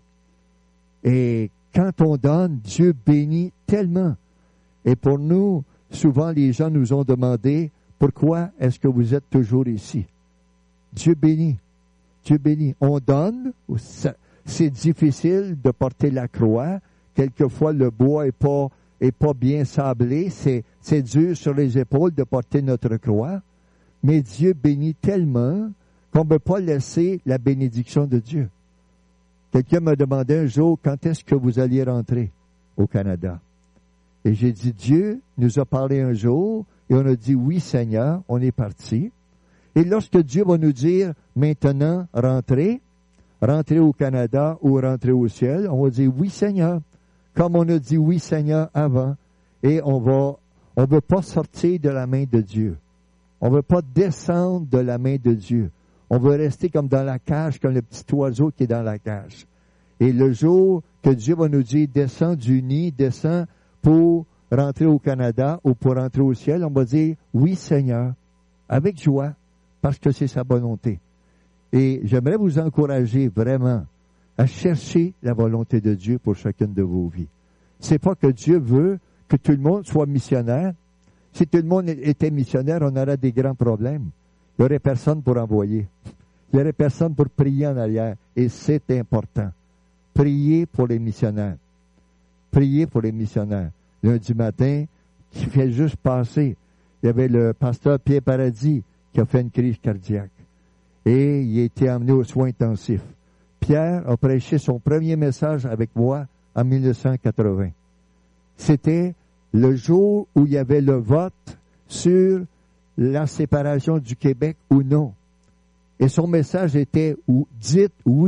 Et quand on donne, Dieu bénit tellement. Et pour nous, souvent les gens nous ont demandé, pourquoi est-ce que vous êtes toujours ici? Dieu bénit. Dieu bénit. On donne, c'est difficile de porter la croix. Quelquefois, le bois est pas bien sablé. C'est dur sur les épaules de porter notre croix. Mais Dieu bénit tellement qu'on ne peut pas laisser la bénédiction de Dieu. Quelqu'un m'a demandé un jour, quand est-ce que vous alliez rentrer au Canada? Et j'ai dit, Dieu nous a parlé un jour, et on a dit, oui Seigneur, on est parti. Et lorsque Dieu va nous dire, maintenant, rentrez au Canada ou rentrez au ciel, on va dire, oui Seigneur, comme on a dit oui Seigneur avant. Et on veut pas sortir de la main de Dieu. On ne veut pas descendre de la main de Dieu. On veut rester comme dans la cage, comme le petit oiseau qui est dans la cage. Et le jour que Dieu va nous dire, descends du nid, descends pour rentrer au Canada ou pour rentrer au ciel, on va dire, oui Seigneur, avec joie, parce que c'est sa volonté. Et j'aimerais vous encourager vraiment à chercher la volonté de Dieu pour chacune de vos vies. C'est pas que Dieu veut que tout le monde soit missionnaire. Si tout le monde était missionnaire, on aurait des grands problèmes. Il n'y aurait personne pour envoyer. Il n'y aurait personne pour prier en arrière. Et c'est important. Priez pour les missionnaires. Priez pour les missionnaires. Lundi matin, qui fait juste passer, il y avait le pasteur Pierre Paradis qui a fait une crise cardiaque. Et il a été emmené aux soins intensifs. Pierre a prêché son premier message avec moi en 1980. C'était le jour où il y avait le vote sur la séparation du Québec ou non. Et son message était « Dites oui ».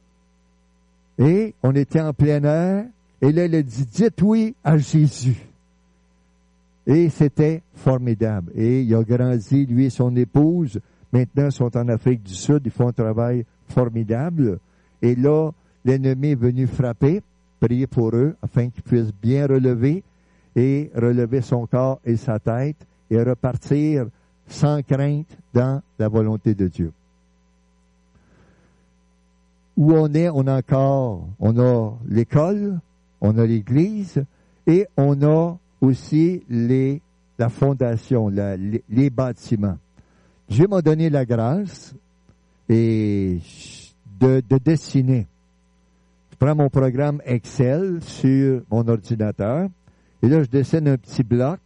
Et on était en plein air, et là, il a dit « Dites oui à Jésus ». Et c'était formidable. Et il a grandi, lui et son épouse. Maintenant, ils sont en Afrique du Sud, ils font un travail formidable. Et là, l'ennemi est venu frapper, prier pour eux, afin qu'ils puissent bien relever son corps et sa tête, et repartir sans crainte dans la volonté de Dieu. Où on a l'école, on a l'église, et on a aussi la fondation, les bâtiments. Dieu m'a donné la grâce et de dessiner. Je prends mon programme Excel sur mon ordinateur et là, je dessine un petit bloc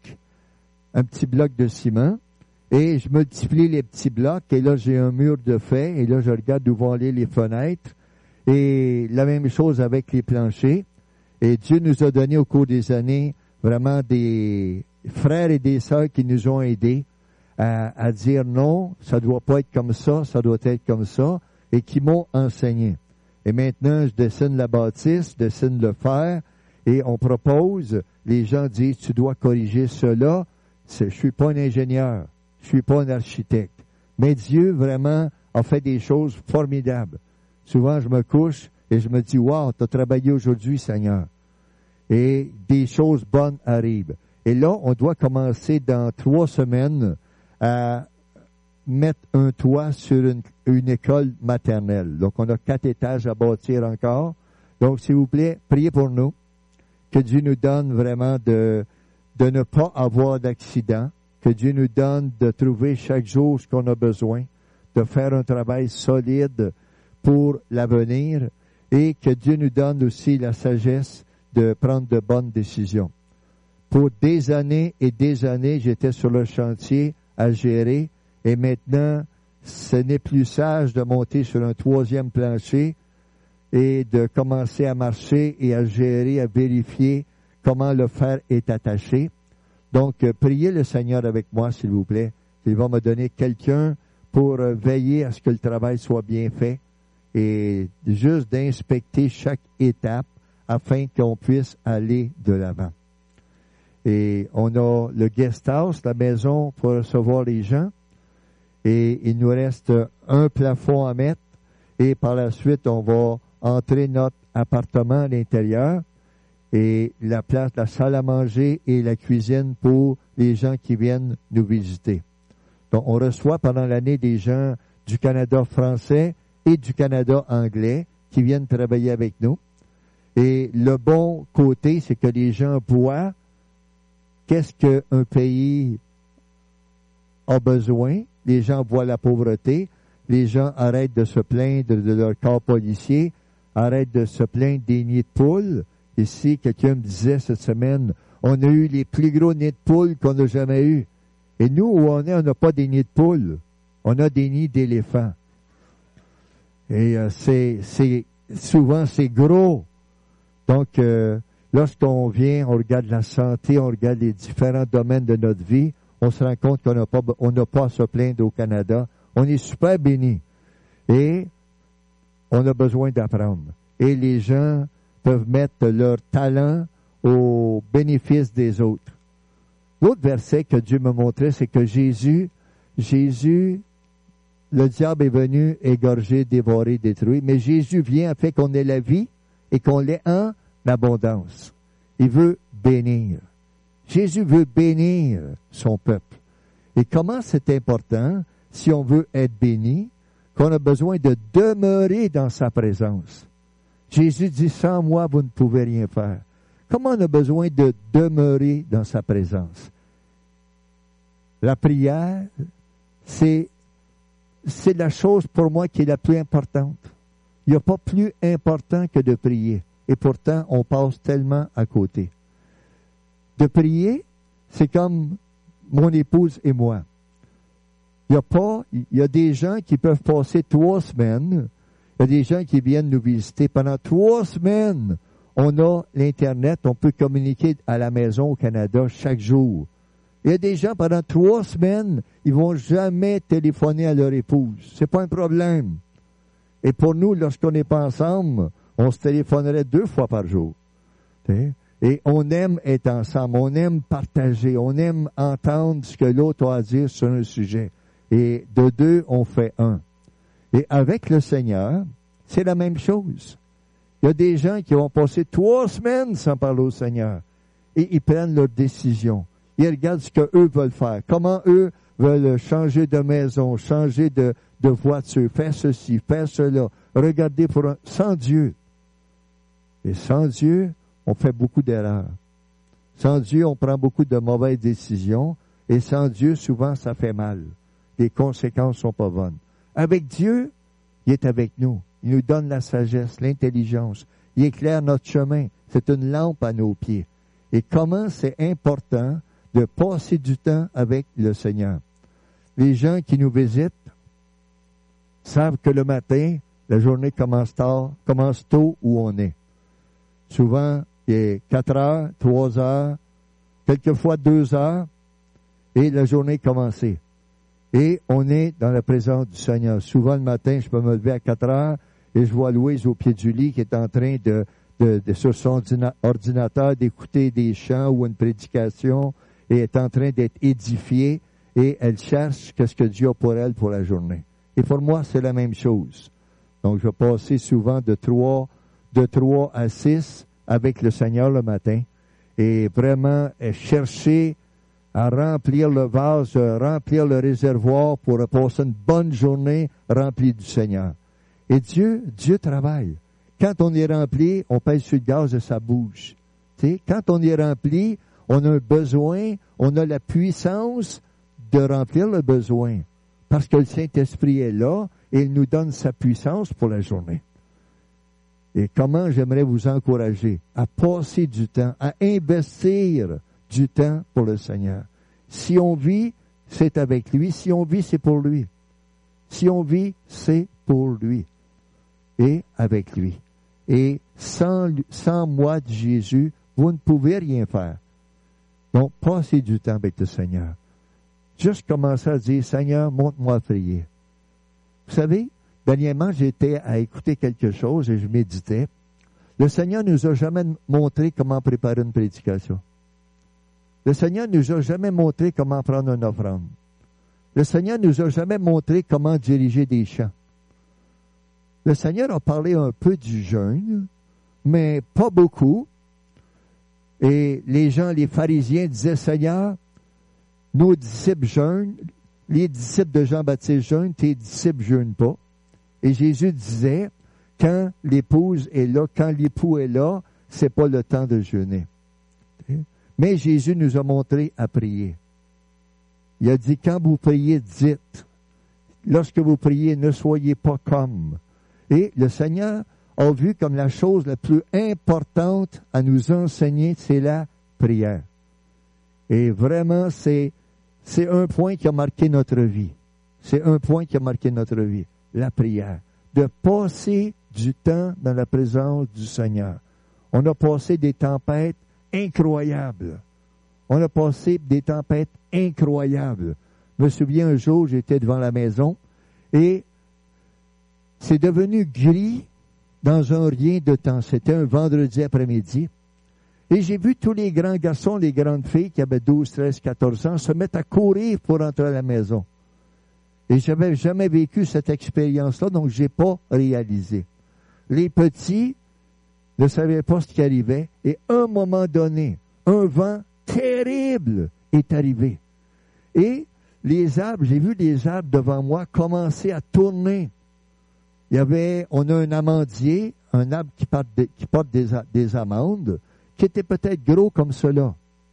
de ciment et je multiplie les petits blocs et là, j'ai un mur de fait et là, je regarde où vont aller les fenêtres et la même chose avec les planchers. Et Dieu nous a donné au cours des années vraiment des frères et des sœurs qui nous ont aidés à dire non, ça doit pas être comme ça doit être comme ça, et qui m'ont enseigné. Et maintenant, je dessine la bâtisse, je dessine le fer, et on propose, les gens disent, tu dois corriger cela. Je suis pas un ingénieur, je suis pas un architecte. Mais Dieu, vraiment, a fait des choses formidables. Souvent, je me couche et je me dis, wow, tu as travaillé aujourd'hui, Seigneur. Et des choses bonnes arrivent. Et là, on doit commencer dans 3 semaines à mettre un toit sur une école maternelle. Donc, on a 4 étages à bâtir encore. Donc, s'il vous plaît, priez pour nous. Que Dieu nous donne vraiment de ne pas avoir d'accident. Que Dieu nous donne de trouver chaque jour ce qu'on a besoin. De faire un travail solide pour l'avenir. Et que Dieu nous donne aussi la sagesse de prendre de bonnes décisions. Pour des années et des années, j'étais sur le chantier à gérer et maintenant, ce n'est plus sage de monter sur un 3e plancher et de commencer à marcher et à gérer, à vérifier comment le fer est attaché. Donc, priez le Seigneur avec moi, s'il vous plaît. Il va me donner quelqu'un pour veiller à ce que le travail soit bien fait et juste d'inspecter chaque étape afin qu'on puisse aller de l'avant. Et on a le guest house, la maison pour recevoir les gens. Et il nous reste un plafond à mettre. Et par la suite, on va entrer notre appartement à l'intérieur. Et la place, la salle à manger et la cuisine pour les gens qui viennent nous visiter. Donc, on reçoit pendant l'année des gens du Canada français et du Canada anglais qui viennent travailler avec nous. Et le bon côté, c'est que les gens voient qu'est-ce qu'un pays a besoin. Les gens voient la pauvreté. Les gens arrêtent de se plaindre de leur corps policier, arrêtent de se plaindre des nids de poules. Ici, quelqu'un me disait cette semaine, on a eu les plus gros nids de poules qu'on n'a jamais eus. Et nous, où on est, on n'a pas des nids de poules. On a des nids d'éléphants. Et souvent, c'est gros. Donc, lorsqu'on vient, on regarde la santé, on regarde les différents domaines de notre vie, on se rend compte qu'on n'a pas à se plaindre au Canada. On est super bénis. Et on a besoin d'apprendre. Et les gens peuvent mettre leur talent au bénéfice des autres. L'autre verset que Dieu me montrait, c'est que Jésus, Jésus, le diable est venu égorger, dévorer, détruire, mais Jésus vient afin qu'on ait la vie et qu'on l'ait en abondance. Il veut bénir. Jésus veut bénir son peuple. Et comment c'est important, si on veut être béni, qu'on a besoin de demeurer dans sa présence. Jésus dit, sans moi, vous ne pouvez rien faire. Comment on a besoin de demeurer dans sa présence? La prière, c'est la chose pour moi qui est la plus importante. Il n'y a pas plus important que de prier. Et pourtant, on passe tellement à côté. De prier, c'est comme mon épouse et moi. Il y a des gens qui peuvent passer 3 semaines. Il y a des gens qui viennent nous visiter. Pendant 3 semaines, on a l'Internet, on peut communiquer à la maison au Canada chaque jour. Il y a des gens, pendant 3 semaines, ils vont jamais téléphoner à leur épouse. C'est pas un problème. Et pour nous, lorsqu'on n'est pas ensemble, on se téléphonerait 2 fois par jour. Et on aime être ensemble, on aime partager, on aime entendre ce que l'autre a à dire sur un sujet. Et de 2, on fait 1. Et avec le Seigneur, c'est la même chose. Il y a des gens qui vont passer 3 semaines sans parler au Seigneur. Et ils prennent leurs décisions. Ils regardent ce qu'eux veulent faire. Comment eux veulent changer de maison, changer de voiture, faire ceci, faire cela. Regarder sans Dieu. Et sans Dieu, on fait beaucoup d'erreurs. Sans Dieu, on prend beaucoup de mauvaises décisions. Et sans Dieu, souvent, ça fait mal. Les conséquences sont pas bonnes. Avec Dieu, il est avec nous. Il nous donne la sagesse, l'intelligence. Il éclaire notre chemin. C'est une lampe à nos pieds. Et comment c'est important de passer du temps avec le Seigneur. Les gens qui nous visitent savent que le matin, la journée commence tôt où on est. Souvent, il est 4 heures, 3 heures, quelquefois 2 heures, et la journée est commencée. Et on est dans la présence du Seigneur. Souvent, le matin, je peux me lever à 4 heures et je vois Louise au pied du lit qui est en train de sur son ordinateur, d'écouter des chants ou une prédication et est en train d'être édifiée et elle cherche qu'est-ce que Dieu a pour elle pour la journée. Et pour moi, c'est la même chose. Donc, je vais passer souvent de 3 à 6 avec le Seigneur le matin et vraiment chercher à remplir le vase, remplir le réservoir pour passer une bonne journée remplie du Seigneur. Et Dieu travaille. Quand on est rempli, on pèse sur le gaz et ça bouge. T'sais, quand on est rempli, on a un besoin, on a la puissance de remplir le besoin. Parce que le Saint-Esprit est là et il nous donne sa puissance pour la journée. Et comment j'aimerais vous encourager à passer du temps, à investir du temps pour le Seigneur. Si on vit, c'est avec lui. Si on vit, c'est pour lui. Si on vit, c'est pour lui. Et avec lui. Et sans moi de Jésus, vous ne pouvez rien faire. Donc, passez du temps avec le Seigneur. Juste commencer à dire, Seigneur, montre-moi à prier. Vous savez, dernièrement, j'étais à écouter quelque chose et je méditais. Le Seigneur ne nous a jamais montré comment préparer une prédication. Le Seigneur ne nous a jamais montré comment prendre une offrande. Le Seigneur ne nous a jamais montré comment diriger des chants. Le Seigneur a parlé un peu du jeûne, mais pas beaucoup. Et les pharisiens disaient, Seigneur, nos disciples jeûnent, les disciples de Jean-Baptiste jeûnent, tes disciples jeûnent pas. Et Jésus disait, quand l'épouse est là, quand l'époux est là, c'est pas le temps de jeûner. Mais Jésus nous a montré à prier. Il a dit, quand vous priez, dites. Lorsque vous priez, ne soyez pas comme. Et le Seigneur a vu comme la chose la plus importante à nous enseigner, c'est la prière. Et vraiment, c'est un point qui a marqué notre vie. C'est un point qui a marqué notre vie. La prière. De passer du temps dans la présence du Seigneur. On a passé des tempêtes incroyables. On a passé des tempêtes incroyables. Je me souviens un jour, j'étais devant la maison et c'est devenu gris dans un rien de temps. C'était un vendredi après-midi. Et j'ai vu tous les grands garçons, les grandes filles qui avaient 12, 13, 14 ans se mettre à courir pour entrer à la maison. Et j'avais jamais vécu cette expérience-là, donc j'ai pas réalisé. Les petits ne savaient pas ce qui arrivait, et à un moment donné, un vent terrible est arrivé. Et les arbres, j'ai vu les arbres devant moi commencer à tourner. On a un amandier, un arbre qui porte des amandes, qui était peut-être gros comme cela.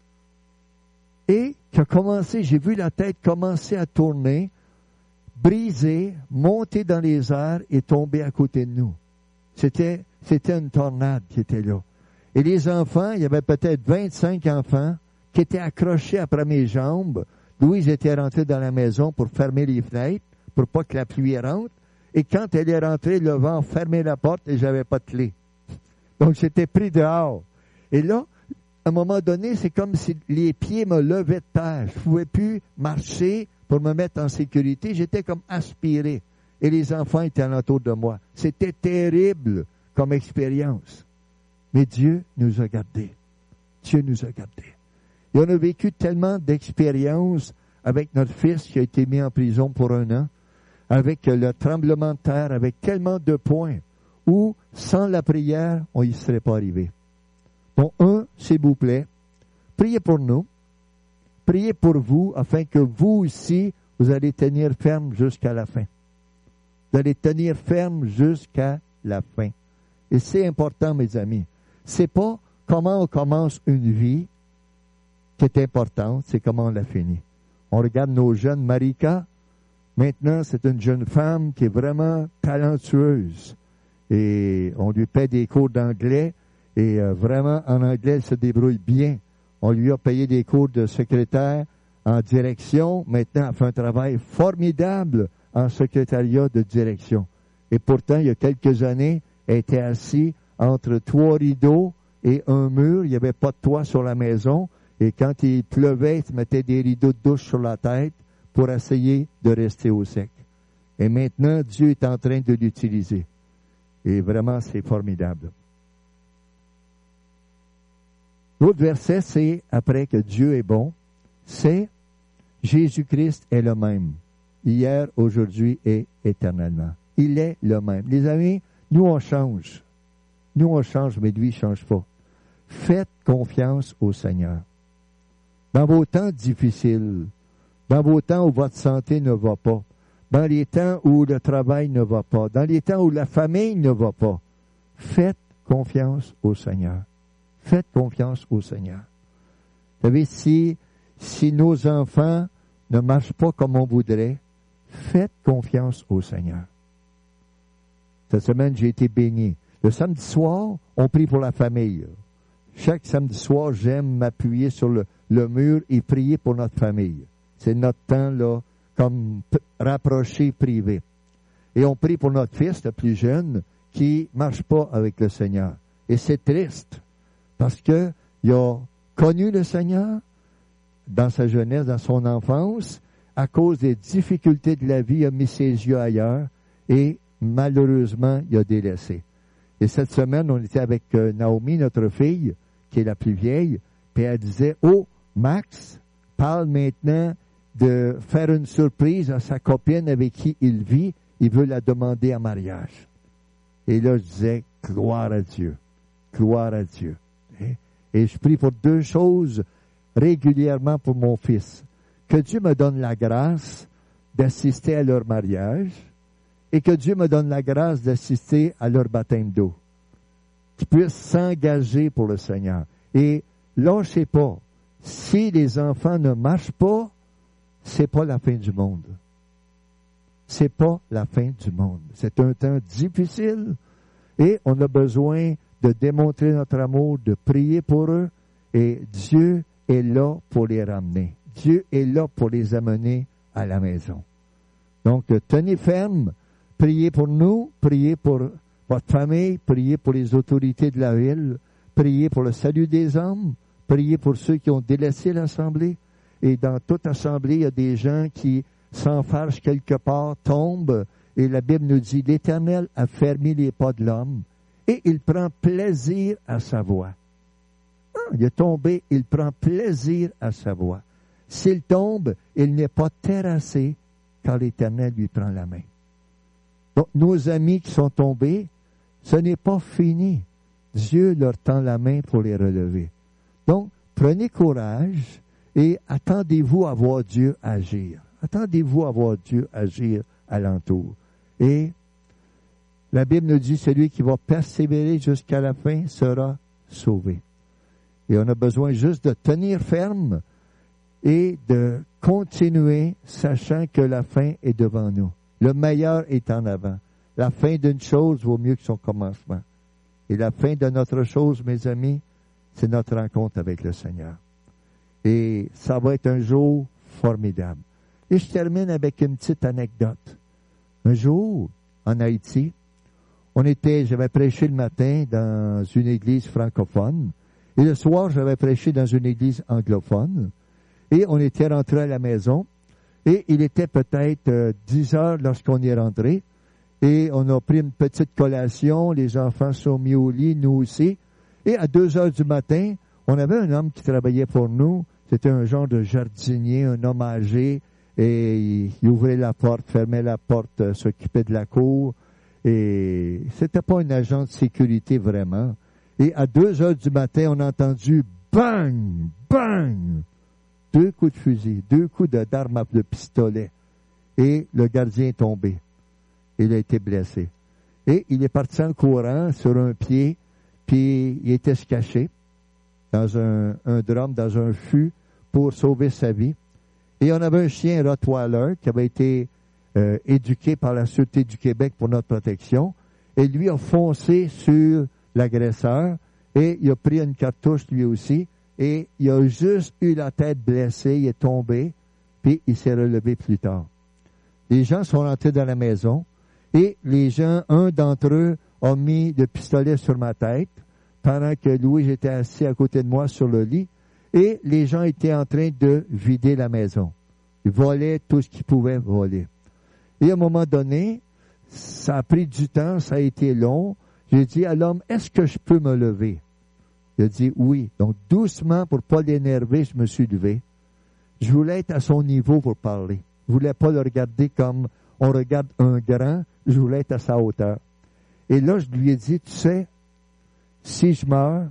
Et qui a commencé, j'ai vu la tête commencer à tourner, briser, monter dans les airs et tomber à côté de nous. C'était une tornade qui était là. Et les enfants, il y avait peut-être 25 enfants qui étaient accrochés après mes jambes. Louise était rentrée dans la maison pour fermer les fenêtres, pour pas que la pluie rentre. Et quand elle est rentrée, le vent a fermé la porte et j'avais pas de clé. Donc j'étais pris dehors. Et là, à un moment donné, c'est comme si les pieds me levaient de terre. Je ne pouvais plus marcher pour me mettre en sécurité. J'étais comme aspiré. Et les enfants étaient alentour de moi. C'était terrible comme expérience. Mais Dieu nous a gardés. Dieu nous a gardés. Et on a vécu tellement d'expériences avec notre fils qui a été mis en prison pour 1 an, avec le tremblement de terre, avec tellement de points où, sans la prière, on n'y serait pas arrivé. Donc, s'il vous plaît, priez pour nous, priez pour vous, afin que vous aussi, vous allez tenir ferme jusqu'à la fin. Vous allez tenir ferme jusqu'à la fin. Et c'est important, mes amis. C'est pas comment on commence une vie qui est importante, c'est comment on la finit. On regarde nos jeunes, Marika, maintenant, c'est une jeune femme qui est vraiment talentueuse. Et on lui paie des cours d'anglais. Et vraiment, en anglais, elle se débrouille bien. On lui a payé des cours de secrétaire en direction. Maintenant, elle fait un travail formidable en secrétariat de direction. Et pourtant, il y a quelques années, elle était assise entre 3 rideaux et un mur. Il n'y avait pas de toit sur la maison. Et quand il pleuvait, il mettait des rideaux de douche sur la tête pour essayer de rester au sec. Et maintenant, Dieu est en train de l'utiliser. Et vraiment, c'est formidable. L'autre verset, c'est, après que Dieu est bon, c'est Jésus-Christ est le même, hier, aujourd'hui et éternellement. Il est le même. Les amis, nous on change. Nous on change, mais lui ne change pas. Faites confiance au Seigneur. Dans vos temps difficiles, dans vos temps où votre santé ne va pas, dans les temps où le travail ne va pas, dans les temps où la famille ne va pas, faites confiance au Seigneur. Faites confiance au Seigneur. Vous savez, si nos enfants ne marchent pas comme on voudrait, faites confiance au Seigneur. Cette semaine, j'ai été béni. Le samedi soir, on prie pour la famille. Chaque samedi soir, j'aime m'appuyer sur le mur et prier pour notre famille. C'est notre temps, là, comme rapproché, privé. Et on prie pour notre fils, le plus jeune, qui marche pas avec le Seigneur. Et c'est triste. Parce que il a connu le Seigneur dans sa jeunesse, dans son enfance, à cause des difficultés de la vie, il a mis ses yeux ailleurs et malheureusement, il a délaissé. Et cette semaine, on était avec Naomi, notre fille, qui est la plus vieille, puis elle disait, « Oh, Max parle maintenant de faire une surprise à sa copine avec qui il vit, il veut la demander en mariage. » Et là, je disais, « Gloire à Dieu, gloire à Dieu. » Et je prie pour 2 choses régulièrement pour mon fils. Que Dieu me donne la grâce d'assister à leur mariage et que Dieu me donne la grâce d'assister à leur baptême d'eau. Qu'ils puissent s'engager pour le Seigneur. Et lâchez pas. Si les enfants ne marchent pas, c'est pas la fin du monde. C'est pas la fin du monde. C'est un temps difficile et on a besoin de démontrer notre amour, de prier pour eux, et Dieu est là pour les ramener. Dieu est là pour les amener à la maison. Donc, tenez ferme, priez pour nous, priez pour votre famille, priez pour les autorités de la ville, priez pour le salut des hommes, priez pour ceux qui ont délaissé l'assemblée. Et dans toute assemblée, il y a des gens qui s'enfargent quelque part, tombent, et la Bible nous dit, l'Éternel a fermé les pas de l'homme, et il prend plaisir à sa voix. Il est tombé, il prend plaisir à sa voix. S'il tombe, il n'est pas terrassé, car l'Éternel lui prend la main. Donc, nos amis qui sont tombés, ce n'est pas fini. Dieu leur tend la main pour les relever. Donc, prenez courage et attendez-vous à voir Dieu agir. Attendez-vous à voir Dieu agir alentour. Et la Bible nous dit, celui qui va persévérer jusqu'à la fin sera sauvé. Et on a besoin juste de tenir ferme et de continuer, sachant que la fin est devant nous. Le meilleur est en avant. La fin d'une chose vaut mieux que son commencement. Et la fin de notre chose, mes amis, c'est notre rencontre avec le Seigneur. Et ça va être un jour formidable. Et je termine avec une petite anecdote. Un jour, en Haïti, j'avais prêché le matin dans une église francophone. Et le soir, j'avais prêché dans une église anglophone. Et on était rentré à la maison. Et il était peut-être 10 heures lorsqu'on y est rentré. Et on a pris une petite collation. Les enfants sont mis au lit, nous aussi. Et à 2 heures du matin, on avait un homme qui travaillait pour nous. C'était un genre de jardinier, un homme âgé. Et il ouvrait la porte, fermait la porte, s'occupait de la cour. Et c'était pas un agent de sécurité vraiment. Et à 2 heures du matin, on a entendu bang, bang, 2 coups de fusil, 2 coups d'arme de pistolet. Et le gardien est tombé. Il a été blessé. Et il est parti en courant sur un pied, puis il était se cacher dans un drum, dans un fût, pour sauver sa vie. Et on avait un chien Rottweiler qui avait été éduqué par la Sûreté du Québec pour notre protection. Et lui a foncé sur l'agresseur et il a pris une cartouche lui aussi. Et il a juste eu la tête blessée, il est tombé, puis il s'est relevé plus tard. Les gens sont rentrés dans la maison et un d'entre eux a mis le pistolet sur ma tête pendant que Louis était assis à côté de moi sur le lit. Et les gens étaient en train de vider la maison. Ils volaient tout ce qu'ils pouvaient voler. Et à un moment donné, ça a pris du temps, ça a été long. J'ai dit à l'homme, est-ce que je peux me lever? Il a dit oui. Donc doucement, pour pas l'énerver, je me suis levé. Je voulais être à son niveau pour parler. Je voulais pas le regarder comme on regarde un grand. Je voulais être à sa hauteur. Et là, je lui ai dit, tu sais, si je meurs,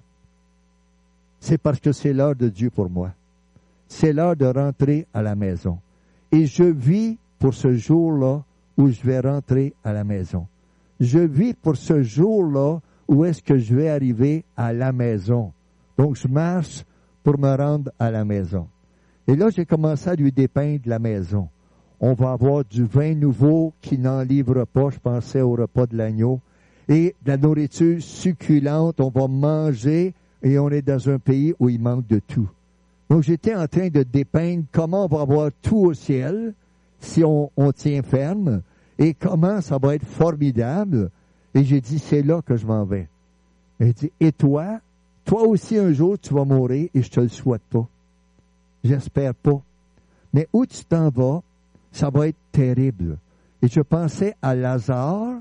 c'est parce que c'est l'heure de Dieu pour moi. C'est l'heure de rentrer à la maison. Et je vis pour ce jour-là où je vais rentrer à la maison. Je vis pour ce jour-là où est-ce que je vais arriver à la maison. Donc, je marche pour me rendre à la maison. Et là, j'ai commencé à lui dépeindre la maison. On va avoir du vin nouveau qui n'en livre pas. Je pensais au repas de l'agneau. Et de la nourriture succulente. On va manger. Et on est dans un pays où il manque de tout. Donc, j'étais en train de dépeindre comment on va avoir tout au ciel si on tient ferme et comment ça va être formidable. Et j'ai dit, c'est là que je m'en vais. Et il dit, et toi aussi un jour tu vas mourir et je te le souhaite pas. J'espère pas. Mais où tu t'en vas, ça va être terrible. Et je pensais à Lazare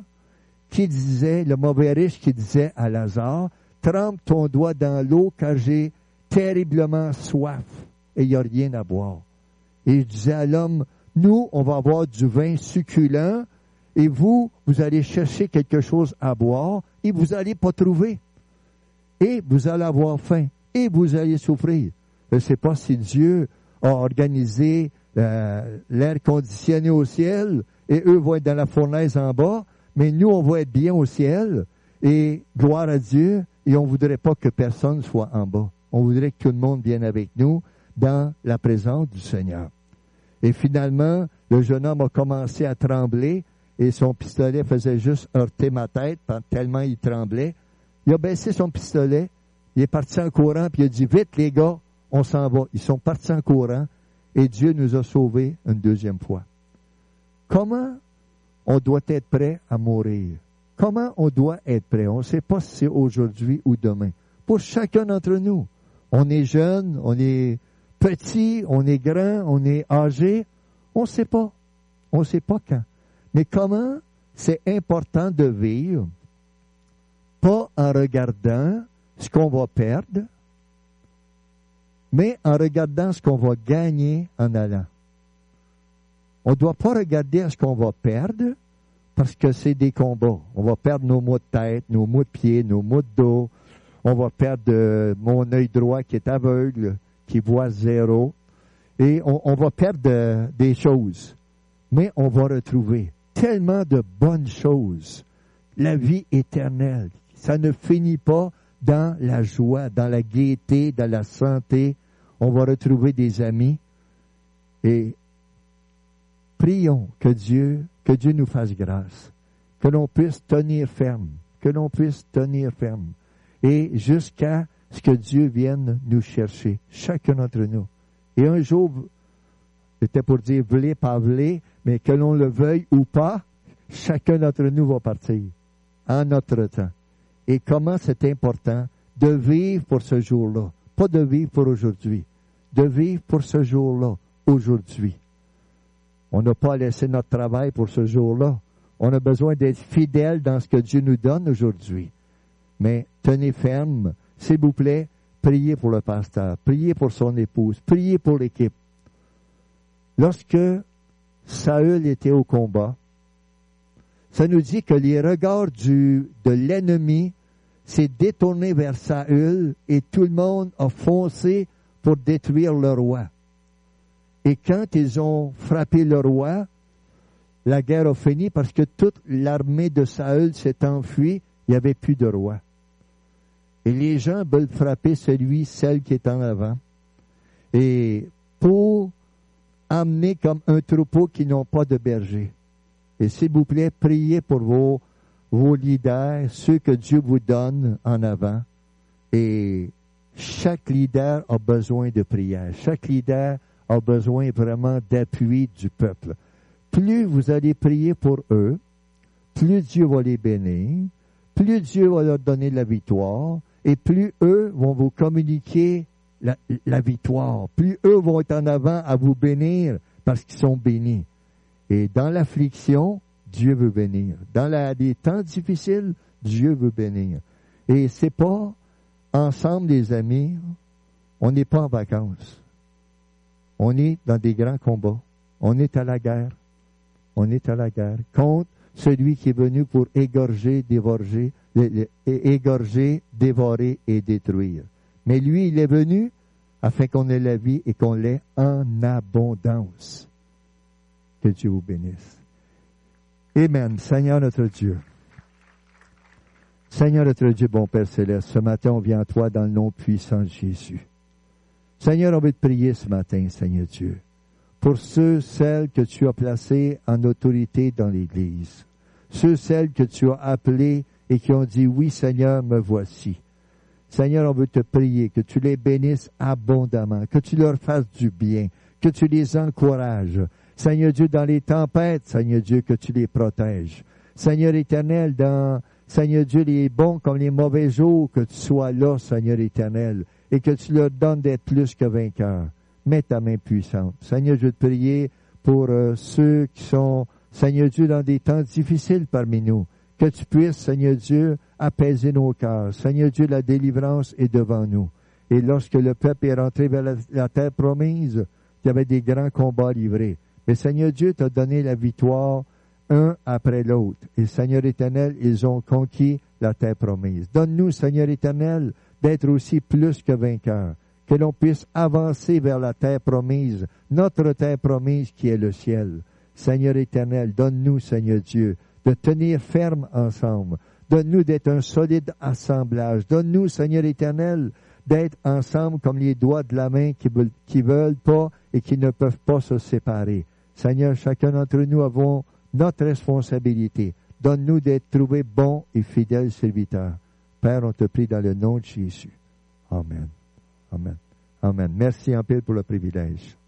le mauvais riche qui disait à Lazare, trempe ton doigt dans l'eau car j'ai terriblement soif et il n'y a rien à boire. Et je disais à l'homme, nous, on va avoir du vin succulent et vous allez chercher quelque chose à boire et vous n'allez pas trouver. Et vous allez avoir faim et vous allez souffrir. Je ne sais pas si Dieu a organisé l'air conditionné au ciel et eux vont être dans la fournaise en bas, mais nous, on va être bien au ciel et gloire à Dieu. Et on ne voudrait pas que personne soit en bas. On voudrait que tout le monde vienne avec nous dans la présence du Seigneur. Et finalement, le jeune homme a commencé à trembler et son pistolet faisait juste heurter ma tête tellement il tremblait. Il a baissé son pistolet, il est parti en courant puis il a dit, vite les gars, on s'en va. Ils sont partis en courant et Dieu nous a sauvés une deuxième fois. Comment on doit être prêt à mourir? Comment on doit être prêt? On ne sait pas si c'est aujourd'hui ou demain. Pour chacun d'entre nous, on est jeune, on est petit, on est grand, on est âgé. On ne sait pas. On ne sait pas quand. Mais comment c'est important de vivre, pas en regardant ce qu'on va perdre, mais en regardant ce qu'on va gagner en allant. on ne doit pas regarder à ce qu'on va perdre, parce que c'est des combats. On va perdre nos maux de tête, nos maux de pied, nos maux de dos. On va perdre mon œil droit qui est aveugle, qui voit zéro. Et on va perdre des choses. Mais on va retrouver tellement de bonnes choses. La vie éternelle. Ça ne finit pas dans la joie, dans la gaieté, dans la santé. On va retrouver des amis. Et prions que Dieu nous fasse grâce. Que l'on puisse tenir ferme. Que l'on puisse tenir ferme. Et jusqu'à ce que Dieu vienne nous chercher. Chacun d'entre nous. Et un jour, c'était pour dire v'lez, pas v'lez, mais que l'on le veuille ou pas, chacun d'entre nous va partir en notre temps. Et comment c'est important de vivre pour ce jour-là. Pas de vivre pour aujourd'hui. De vivre pour ce jour-là, aujourd'hui. On n'a pas laissé notre travail pour ce jour-là. On a besoin d'être fidèles dans ce que Dieu nous donne aujourd'hui. Mais tenez ferme, s'il vous plaît, priez pour le pasteur, priez pour son épouse, priez pour l'équipe. Lorsque Saül était au combat, ça nous dit que les regards de l'ennemi s'est détourné vers Saül et tout le monde a foncé pour détruire le roi. Et quand ils ont frappé le roi, la guerre a fini parce que toute l'armée de Saül s'est enfuie, il n'y avait plus de roi. Et les gens veulent frapper celle qui est en avant. Et pour amener comme un troupeau qui n'ont pas de berger. Et s'il vous plaît, priez pour vos leaders, ceux que Dieu vous donne en avant. Et chaque leader a besoin de prière. Chaque leader a besoin vraiment d'appui du peuple. Plus vous allez prier pour eux, plus Dieu va les bénir, plus Dieu va leur donner la victoire, et plus eux vont vous communiquer la victoire. Plus eux vont être en avant à vous bénir parce qu'ils sont bénis. Et dans l'affliction, Dieu veut bénir. Dans les temps difficiles, Dieu veut bénir. Et c'est pas ensemble, les amis, on n'est pas en vacances. On est dans des grands combats. On est à la guerre. On est à la guerre contre celui qui est venu pour égorger, dévorer et détruire. Mais lui, il est venu afin qu'on ait la vie et qu'on l'ait en abondance. Que Dieu vous bénisse. Amen. Seigneur notre Dieu. Seigneur notre Dieu, bon Père Céleste, ce matin, on vient à toi dans le nom puissant de Jésus. Seigneur, on veut te prier ce matin, Seigneur Dieu, pour celles que tu as placées en autorité dans l'Église. Celles que tu as appelées et qui ont dit, oui, Seigneur, me voici. Seigneur, on veut te prier, que tu les bénisses abondamment, que tu leur fasses du bien, que tu les encourages. Seigneur Dieu, dans les tempêtes, Seigneur Dieu, que tu les protèges. Seigneur éternel, Seigneur Dieu, les bons comme les mauvais jours, que tu sois là, Seigneur éternel, et que tu leur donnes d'être plus que vainqueurs. Mets ta main puissante. Seigneur, je veux te prier pour ceux qui sont, Seigneur Dieu, dans des temps difficiles parmi nous. Que tu puisses, Seigneur Dieu, apaiser nos cœurs. Seigneur Dieu, la délivrance est devant nous. Et lorsque le peuple est rentré vers la terre promise, il y avait des grands combats livrés. Mais Seigneur Dieu t'a donné la victoire un après l'autre. Et Seigneur éternel, ils ont conquis la terre promise. Donne-nous, Seigneur éternel, d'être aussi plus que vainqueurs. Que l'on puisse avancer vers la terre promise, notre terre promise qui est le ciel. Seigneur éternel, donne-nous, Seigneur Dieu, de tenir ferme ensemble. Donne-nous d'être un solide assemblage. Donne-nous, Seigneur éternel, d'être ensemble comme les doigts de la main qui veulent pas et qui ne peuvent pas se séparer. Seigneur, chacun d'entre nous avons notre responsabilité. Donne-nous d'être trouvés bons et fidèles serviteurs. Père, on te prie dans le nom de Jésus. Amen. Amen. Amen. Merci en pile pour le privilège.